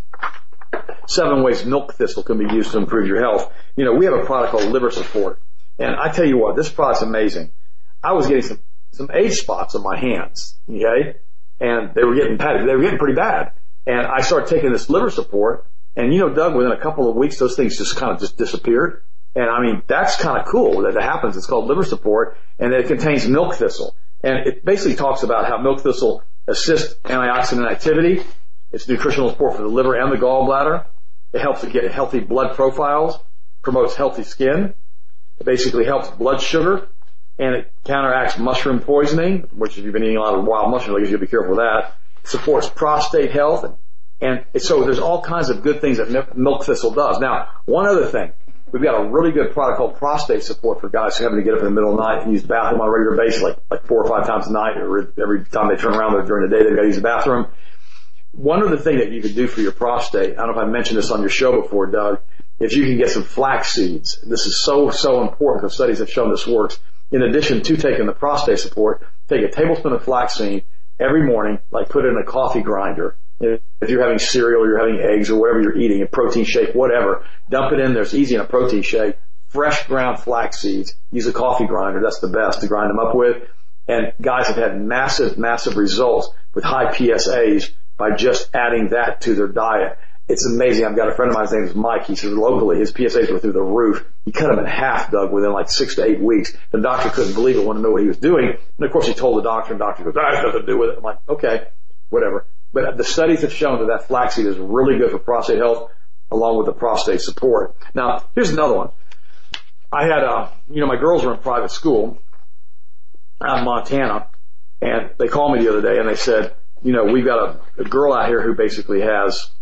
7 ways milk thistle can be used to improve your health. We have a product called Liver Support. And I tell you what, this product's amazing. I was getting some age spots on my hands, okay? And they were getting pretty bad. And I started taking this Liver Support, and Doug, within a couple of weeks, those things just kind of disappeared. And I mean, that's kind of cool that it happens. It's called Liver Support, and it contains milk thistle. And it basically talks about how milk thistle assists antioxidant activity. It's nutritional support for the liver and the gallbladder. It helps to get healthy blood profiles, promotes healthy skin. It basically helps blood sugar. And it counteracts mushroom poisoning, which if you've been eating a lot of wild mushrooms, you'll be careful with that. It supports prostate health. And so there's all kinds of good things that milk thistle does. Now, one other thing. We've got a really good product called Prostate Support for guys who having to get up in the middle of the night and use the bathroom on a regular basis, like 4 or 5 times a night, or every time they turn around during the day, they've got to use the bathroom. One other thing that you could do for your prostate, I don't know if I mentioned this on your show before, Doug, is you can get some flax seeds. This is so important because studies have shown this works. In addition to taking the prostate support, take a tablespoon of flaxseed every morning, put it in a coffee grinder. If you're having cereal or you're having eggs or whatever you're eating, a protein shake, whatever, dump it in there. It's easy in a protein shake. Fresh ground flax seeds. Use a coffee grinder. That's the best to grind them up with. And guys have had massive results with high PSAs by just adding that to their diet. It's amazing. I've got a friend of mine, his name is Mike. He says locally his PSAs were through the roof. He cut them in half, Doug, within 6 to 8 weeks. The doctor couldn't believe it, wanted to know what he was doing. And of course he told the doctor, and the doctor goes, that has nothing to do with it. I'm like, okay, whatever. But the studies have shown that flaxseed is really good for prostate health along with the prostate support. Now, here's another one. I had, my girls were in private school out in Montana, and they called me the other day and they said, we've got a girl out here who basically has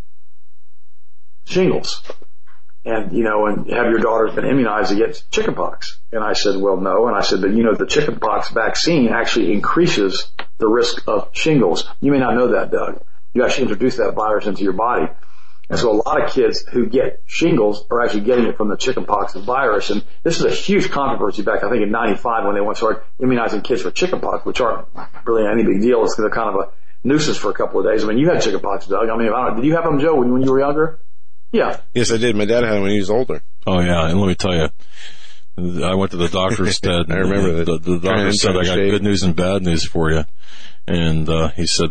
shingles. And, and have your daughter's been immunized against chickenpox? And I said, well, no. And I said, but the chickenpox vaccine actually increases the risk of shingles. You may not know that, Doug. You actually introduce that virus into your body. And so a lot of kids who get shingles are actually getting it from the chickenpox virus. And this is a huge controversy back, I think, in 95 when they went to start immunizing kids for chickenpox, which aren't really any big deal. It's they're kind of a nuisance for a couple of days. I mean, you had chickenpox, Doug. I mean, did you have them, Joe, when you were younger? Yeah. Yes, I did. My dad had them when he was older. Oh, yeah. And let me tell you, I went to the doctor instead. I remember that. The doctor said, I got good news and bad news for you. And he said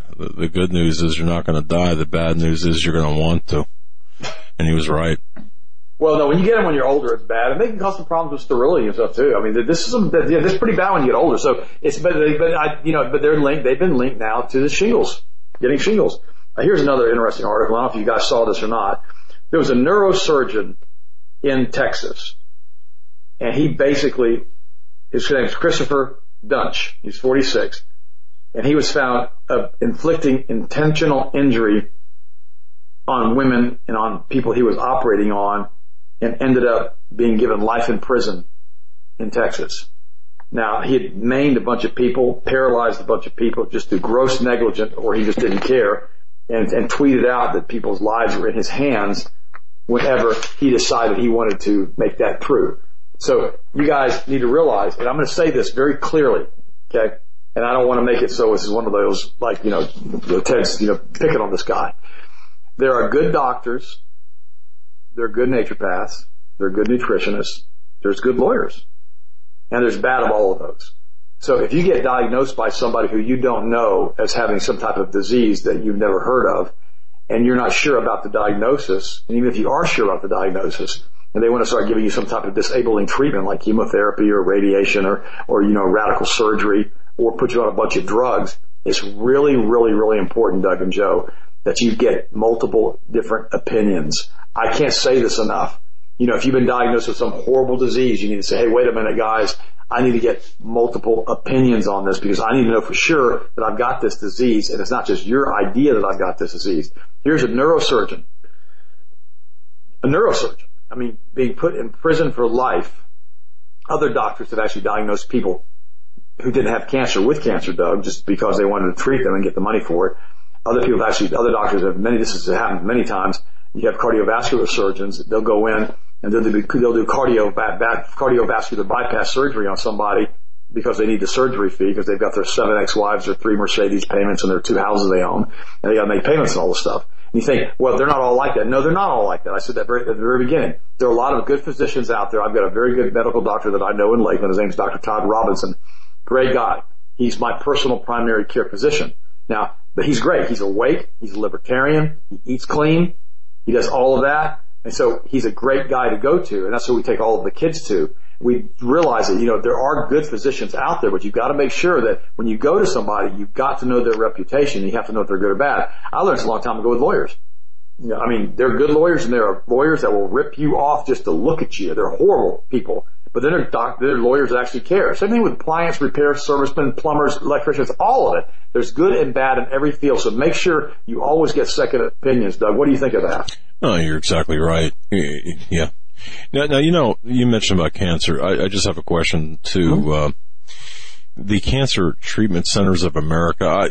the good news is you're not going to die. The bad news is you're going to want to. And he was right. Well, no, when you get them when you're older, it's bad, and they can cause some problems with sterility and stuff too. I mean, this is pretty bad when you get older. So it's, but they're linked. They've been linked now to the shingles, getting shingles. Here's another interesting article. I don't know if you guys saw this or not. There was a neurosurgeon in Texas, and he basically, his name is Christopher Dunch. He's 46, and he was found inflicting intentional injury on women and on people he was operating on, and ended up being given life in prison in Texas. Now, he had maimed a bunch of people, paralyzed a bunch of people just through gross negligence, or he just didn't care, and tweeted out that people's lives were in his hands whenever he decided he wanted to make that true. So you guys need to realize, and I'm going to say this very clearly, okay? And I don't want to make it so this is one of those, like, Ted's, picking on this guy. There are good doctors, there are good naturopaths, there are good nutritionists, there's good lawyers, and there's bad of all of those. So if you get diagnosed by somebody who you don't know as having some type of disease that you've never heard of, and you're not sure about the diagnosis, and even if you are sure about the diagnosis, and they want to start giving you some type of disabling treatment like chemotherapy or radiation or radical surgery, or put you on a bunch of drugs, it's really, really, really important, Doug and Joe, that you get multiple different opinions. I can't say this enough. If you've been diagnosed with some horrible disease, you need to say, hey, wait a minute, guys, I need to get multiple opinions on this because I need to know for sure that I've got this disease, and it's not just your idea that I've got this disease. Here's a neurosurgeon. I mean, being put in prison for life. Other doctors have actually diagnosed people who didn't have cancer with cancer, Doug, just because they wanted to treat them and get the money for it. Other doctors have this has happened many times. You have cardiovascular surgeons. They'll go in and they'll do cardiovascular bypass surgery on somebody because they need the surgery fee because they've got their 7 ex-wives or 3 Mercedes payments and their 2 houses they own, and they got to make payments and all this stuff. And you think, well, they're not all like that. No, they're not all like that. I said that at the very beginning. There are a lot of good physicians out there. I've got a very good medical doctor that I know in Lakeland. His name's Dr. Todd Robinson. Great guy. He's my personal primary care physician. Now, but he's great. He's awake. He's a libertarian. He eats clean. He does all of that. And so he's a great guy to go to. And that's who we take all of the kids to. We realize that, there are good physicians out there, but you've got to make sure that when you go to somebody, you've got to know their reputation. You have to know if they're good or bad. I learned this a long time ago with lawyers. They're good lawyers, and there are lawyers that will rip you off just to look at you. They're horrible people. But then there are lawyers that actually care. Same thing with appliance repair, servicemen, plumbers, electricians, all of it. There's good and bad in every field. So make sure you always get second opinions, Doug. What do you think of that? No, you're exactly right. Yeah. Now, you mentioned about cancer. I just have a question to the Cancer Treatment Centers of America.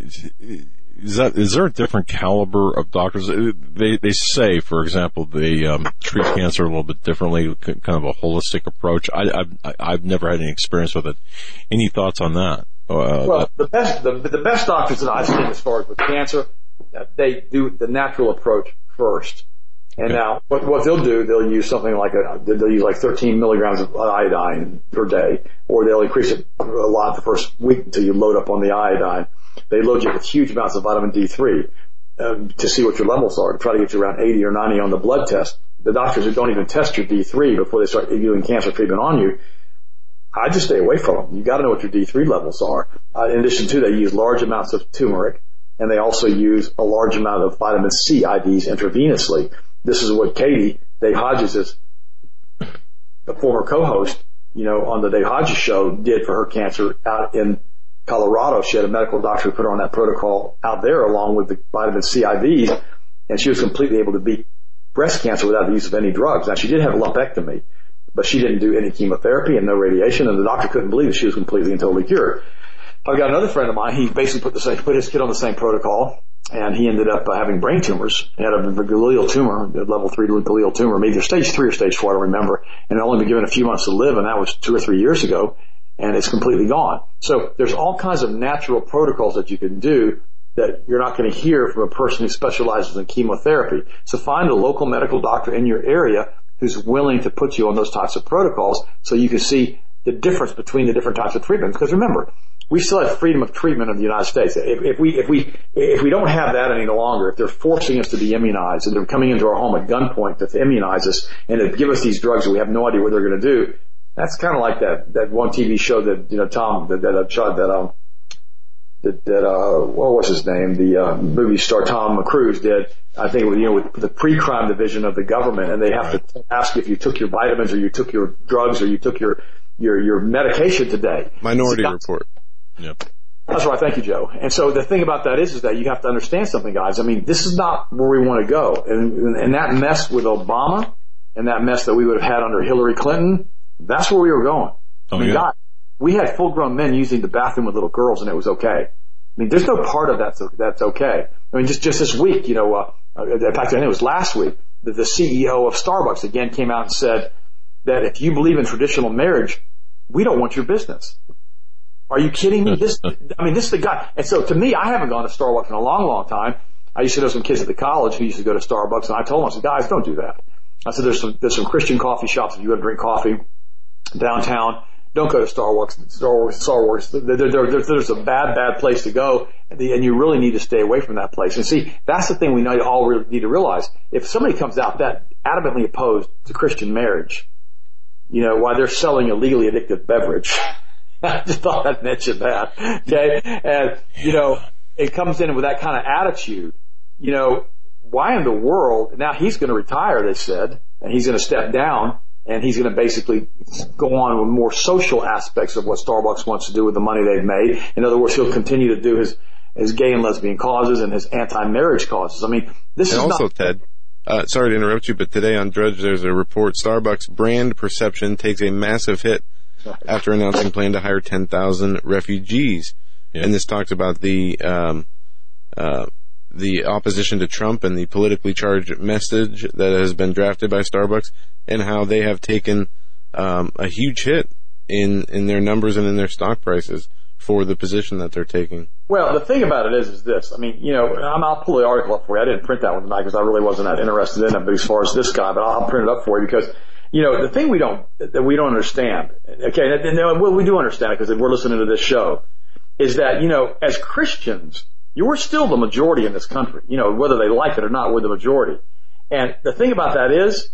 Is there a different caliber of doctors? They say, for example, they treat cancer a little bit differently, kind of a holistic approach. I've never had any experience with it. Any thoughts on that? Well, the best doctors that I've seen as far as with cancer, they do the natural approach first. And okay. Now, what they'll do, they'll use something like they'll use like 13 milligrams of iodine per day, or they'll increase it a lot the first week until you load up on the iodine. They load you with huge amounts of vitamin D3 to see what your levels are, to try to get you around 80 or 90 on the blood test. The doctors who don't even test your D3 before they start doing cancer treatment on you, I just stay away from them. You got to know what your D3 levels are. In addition to, they use large amounts of turmeric, and they also use a large amount of vitamin C IVs intravenously. This is what Katie, Dave Hodges' the former co-host, on the Dave Hodges show, did for her cancer out in Colorado. She had a medical doctor who put her on that protocol out there along with the vitamin C IVs, and she was completely able to beat breast cancer without the use of any drugs. Now, she did have a lumpectomy, but she didn't do any chemotherapy and no radiation, and the doctor couldn't believe that she was completely and totally cured. I've got another friend of mine. He basically put his kid on the same protocol, and he ended up having brain tumors. He had a glial tumor, a level 3 glial tumor, maybe stage 3 or stage 4, I don't remember, and only been given a few months to live, and that was 2 or 3 years ago, and it's completely gone. So there's all kinds of natural protocols that you can do that you're not going to hear from a person who specializes in chemotherapy. So find a local medical doctor in your area who's willing to put you on those types of protocols so you can see the difference between the different types of treatments. Because remember, we still have freedom of treatment in the United States. If we don't have that any longer, if they're forcing us to be immunized and they're coming into our home at gunpoint to immunize us and to give us these drugs and we have no idea what they're going to do, that's kind of like that one TV show that, Tom, what was his name? The movie star Tom Cruise did. I think, with the pre-crime division of the government, and they have to ask if you took your vitamins or you took your drugs or you took your medication today. Minority Report. Yep. That's right. Thank you, Joe. And so the thing about that is that you have to understand something, guys. I mean, this is not where we want to go. And that mess with Obama and that mess that we would have had under Hillary Clinton, that's where we were going. God, we had full-grown men using the bathroom with little girls, and it was okay. I mean, there's no part of that that's okay. I mean, just this week, in fact, I think it was last week, that the CEO of Starbucks again came out and said that if you believe in traditional marriage, we don't want your business. Are you kidding me? This is the guy. And so to me, I haven't gone to Starbucks in a long, long time. I used to know some kids at the college who used to go to Starbucks, and I told them, I said, guys, don't do that. I said, there's some Christian coffee shops if you go to drink coffee downtown. Don't go to Starbucks. There's a bad place to go, and you really need to stay away from that place. And see, that's the thing we all really need to realize. If somebody comes out that adamantly opposed to Christian marriage, why they're selling a legally addictive beverage, I just thought I'd mention that. Okay, and it comes in with that kind of attitude. Why in the world? Now he's going to retire, they said, and he's going to step down. And he's going to basically go on with more social aspects of what Starbucks wants to do with the money they've made. In other words, he'll continue to do his gay and lesbian causes and his anti-marriage causes. I mean, this is also, Ted, sorry to interrupt you, but today on Drudge there's a report, Starbucks brand perception takes a massive hit after announcing plan to hire 10,000 refugees. Yeah. And this talks about the opposition to Trump and the politically charged message that has been drafted by Starbucks, and how they have taken a huge hit in their numbers and in their stock prices for the position that they're taking. Well, the thing about it is this. I mean, I'll pull the article up for you. I didn't print that one tonight because I really wasn't that interested in it, but as far as this guy, but I'll print it up for you because, the thing we don't understand, okay, and we do understand it because we're listening to this show, is that, as Christians, we're still the majority in this country. Whether they like it or not, we're the majority. And the thing about that is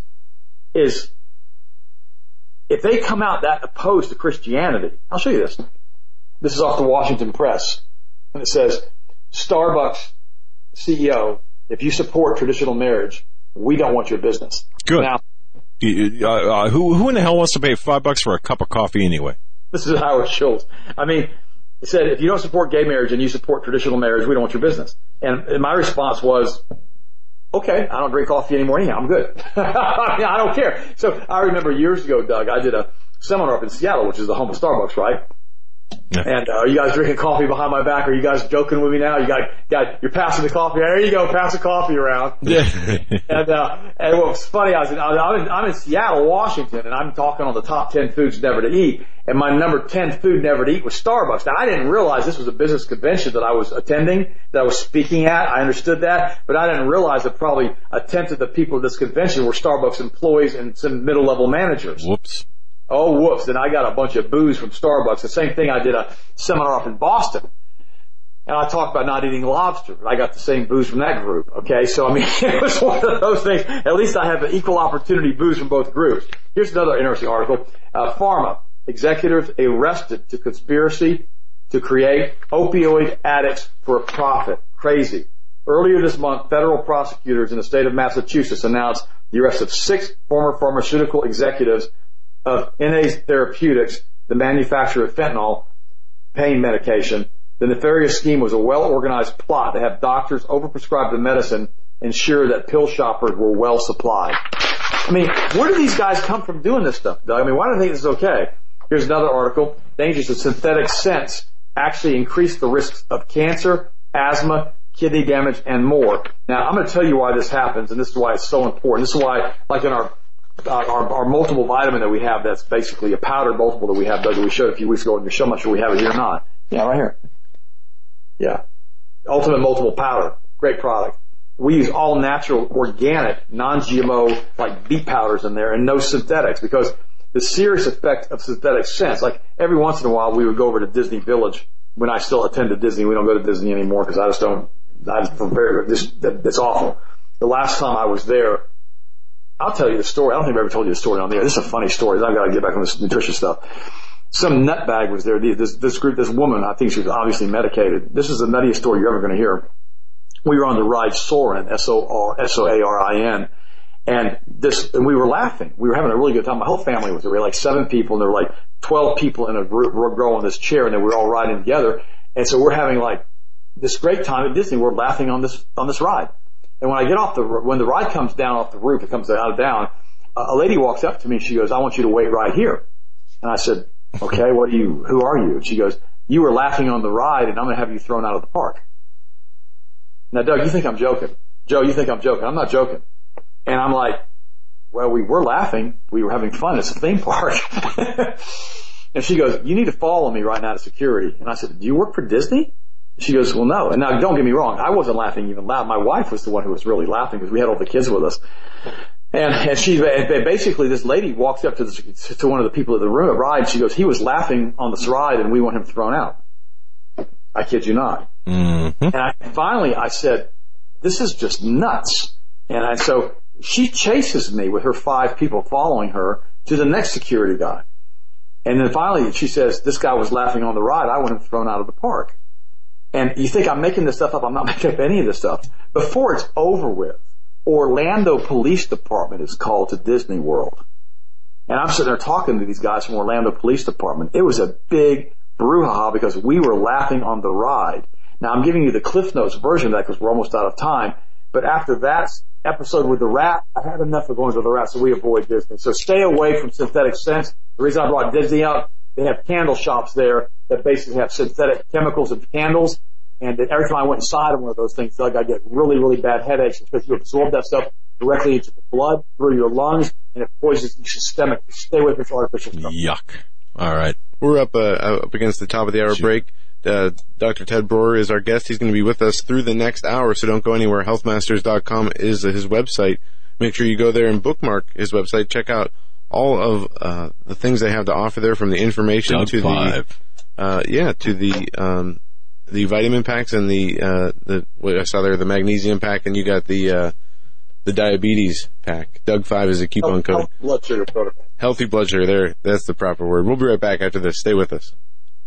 if they come out that opposed to Christianity, I'll show you this. This is off the Washington Press. And it says, Starbucks CEO, if you support traditional marriage, we don't want your business. Good. Now, who in the hell wants to pay $5 for a cup of coffee anyway? This is Howard Schultz. I mean, it said, if you don't support gay marriage and you support traditional marriage, we don't want your business. And my response was, okay, I don't drink coffee anymore anyhow. I'm good. I don't care. So I remember years ago, Doug, I did a seminar up in Seattle, which is the home of Starbucks, right? Yeah. And are you guys drinking coffee behind my back? Are you guys joking with me now? You're passing the coffee. There you go, pass the coffee around. Yeah. And what was funny, I'm in Seattle, Washington, and I'm talking on the top 10 foods never to eat. And my number 10 food never to eat was Starbucks. Now I didn't realize this was a business convention that I was attending, that I was speaking at. I understood that, but I didn't realize that probably a tenth of the people at this convention were Starbucks employees and some middle-level managers. Whoops. Oh, whoops. And I got a bunch of booze from Starbucks. The same thing, I did a seminar up in Boston. And I talked about not eating lobster. I got the same booze from that group. Okay, so I mean, it was one of those things. At least I have an equal opportunity booze from both groups. Here's another interesting article. Pharma executives arrested to conspiracy to create opioid addicts for a profit. Crazy. Earlier this month, federal prosecutors in the state of Massachusetts announced the arrest of 6 former pharmaceutical executives of NA Therapeutics, the manufacturer of fentanyl pain medication. The nefarious scheme was a well-organized plot to have doctors overprescribe the medicine, ensure that pill shoppers were well supplied. I mean, where do these guys come from doing this stuff, Doug? I mean, why do they think this is okay? Here's another article. Dangers of synthetic scents actually increase the risks of cancer, asthma, kidney damage, and more. Now, I'm going to tell you why this happens, and this is why it's so important. This is why, like in our multiple vitamin that we have, that's basically a powdered multiple that we have, Doug, that we showed a few weeks ago in your show. I'm not sure we have it here or not. Yeah, right here. Yeah. Ultimate Multiple Powder. Great product. We use all natural, organic, non-GMO, like beet powders in there and no synthetics, because the serious effect of synthetic scents, like every once in a while we would go over to Disney Village, when I still attended Disney. We don't go to Disney anymore because that's awful. The last time I was there, I'll tell you the story. I don't think I've ever told you the story on the air. This is a funny story. I've got to get back on this nutrition stuff. Some nutbag was there. This woman, I think she was obviously medicated. This is the nuttiest story you're ever going to hear. We were on the ride Soarin', S-O-A-R-I-N, and we were laughing. We were having a really good time. My whole family was there. We were like 7 people, and there were like 12 people in a row on this chair, and then we were all riding together. And so we're having like this great time at Disney. We're laughing on this ride. And when I get when the ride comes down off the roof, it comes down, a lady walks up to me and she goes, "I want you to wait right here." And I said, "Okay, who are you?" And she goes, "You were laughing on the ride, and I'm going to have you thrown out of the park." Now, Doug, you think I'm joking. Joe, you think I'm joking. I'm not joking. And I'm like, well, we were laughing. We were having fun. It's a theme park. And she goes, "You need to follow me right now to security." And I said, "Do you work for Disney?" She goes, "Well, no." And now, don't get me wrong. I wasn't laughing even loud. My wife was the one who was really laughing because we had all the kids with us. And basically, this lady walks up to one of the people at the room at ride. She goes, "He was laughing on this ride, and we want him thrown out." I kid you not. Mm-hmm. And finally, I said, "This is just nuts." And so she chases me with her 5 people following her to the next security guy. And then finally, she says, "This guy was laughing on the ride. I want him thrown out of the park." And you think I'm making this stuff up? I'm not making up any of this stuff. Before it's over with, Orlando Police Department is called to Disney World. And I'm sitting there talking to these guys from Orlando Police Department. It was a big brouhaha because we were laughing on the ride. Now, I'm giving you the Cliff Notes version of that because we're almost out of time. But after that episode with the rat, I had enough of going to the rat, so we avoid Disney. So stay away from synthetic scents. The reason I brought Disney up, they have candle shops there that basically have synthetic chemicals and candles. And every time I went inside of one of those things, Doug, I get really, really bad headaches because you absorb that stuff directly into the blood, through your lungs, and it poisons your stomach. Stay away from this artificial stuff. Yuck. All right. We're up against the top of the hour break. Dr. Ted Broer is our guest. He's going to be with us through the next hour, so don't go anywhere. Healthmasters.com is his website. Make sure you go there and bookmark his website. Check out all of the things they have to offer there, from the information Doug to 5. The vitamin packs and what I saw there, the magnesium pack, and you got the diabetes pack. Doug 5 is a coupon code. Healthy blood sugar protocol. Healthy blood sugar. There, that's the proper word. We'll be right back after this. Stay with us.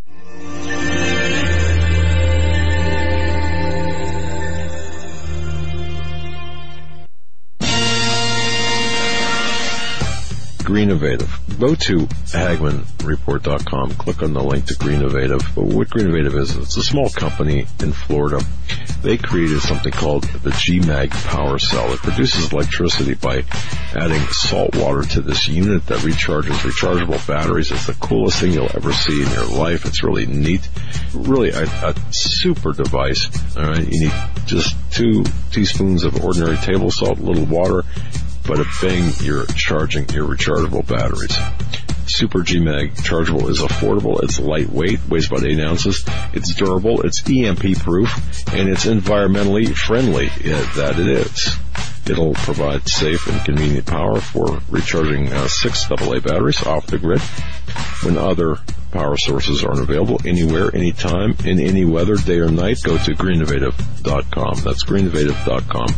Greenovative. Go to HagmannReport.com. Click on the link to Greenovative. But what Greenovative is, it's a small company in Florida. They created something called the GMAG Power Cell. It produces electricity by adding salt water to this unit that recharges rechargeable batteries. It's the coolest thing you'll ever see in your life. It's really neat. Really a super device. All right, you need just 2 teaspoons of ordinary table salt, a little water. Bada bing, you're charging your rechargeable batteries. Super GMAG Chargeable is affordable, it's lightweight, weighs about 8 ounces, it's durable, it's EMP proof, and it's environmentally friendly, that it is. It'll provide safe and convenient power for recharging 6 AA batteries off the grid when other power sources aren't available, anywhere, anytime, in any weather, day or night. Go to Greenovative.com. That's Greenovative.com.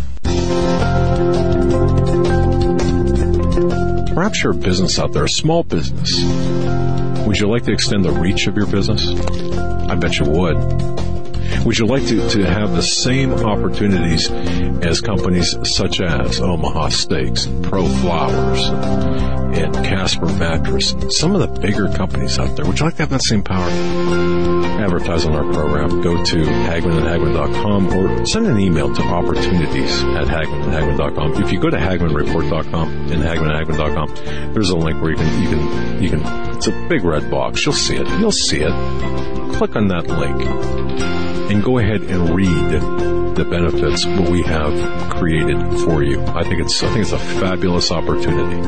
Perhaps you're a business out there, a small business. Would you like to extend the reach of your business? I bet you would. Would you like to have the same opportunities as companies such as Omaha Steaks, Pro Flowers, and Casper Mattress? Some of the bigger companies out there. Would you like to have that same power? Advertise on our program. Go to HagmannandHagmann.com or send an email to opportunities@HagmannandHagmann.com. If you go to HagmannReport.com and HagmannandHagmann.com, there's a link where you can. It's a big red box. You'll see it. Click on that link and go ahead and read the benefits that we have created for you. I think it's a fabulous opportunity.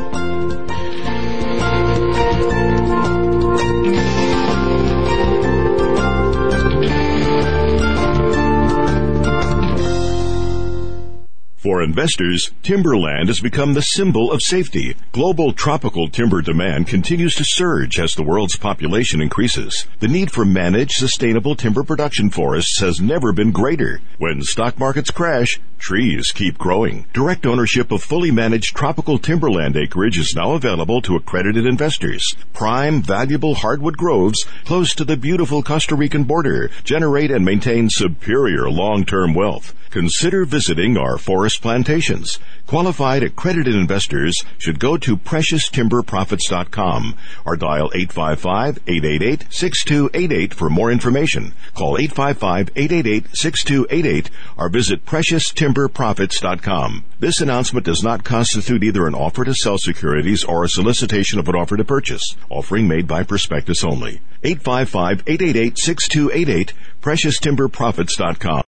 For investors, timberland has become the symbol of safety. Global tropical timber demand continues to surge as the world's population increases. The need for managed, sustainable timber production forests has never been greater. When stock markets crash, trees keep growing. Direct ownership of fully managed tropical timberland acreage is now available to accredited investors. Prime, valuable hardwood groves close to the beautiful Costa Rican border generate and maintain superior long-term wealth. Consider visiting our forest plantations. Qualified accredited investors should go to PreciousTimberProfits.com or dial 855-888-6288 for more information. Call 855-888-6288 or visit PreciousTimberProfits.com. This announcement does not constitute either an offer to sell securities or a solicitation of an offer to purchase. Offering made by prospectus only. 855-888-6288, PreciousTimberProfits.com.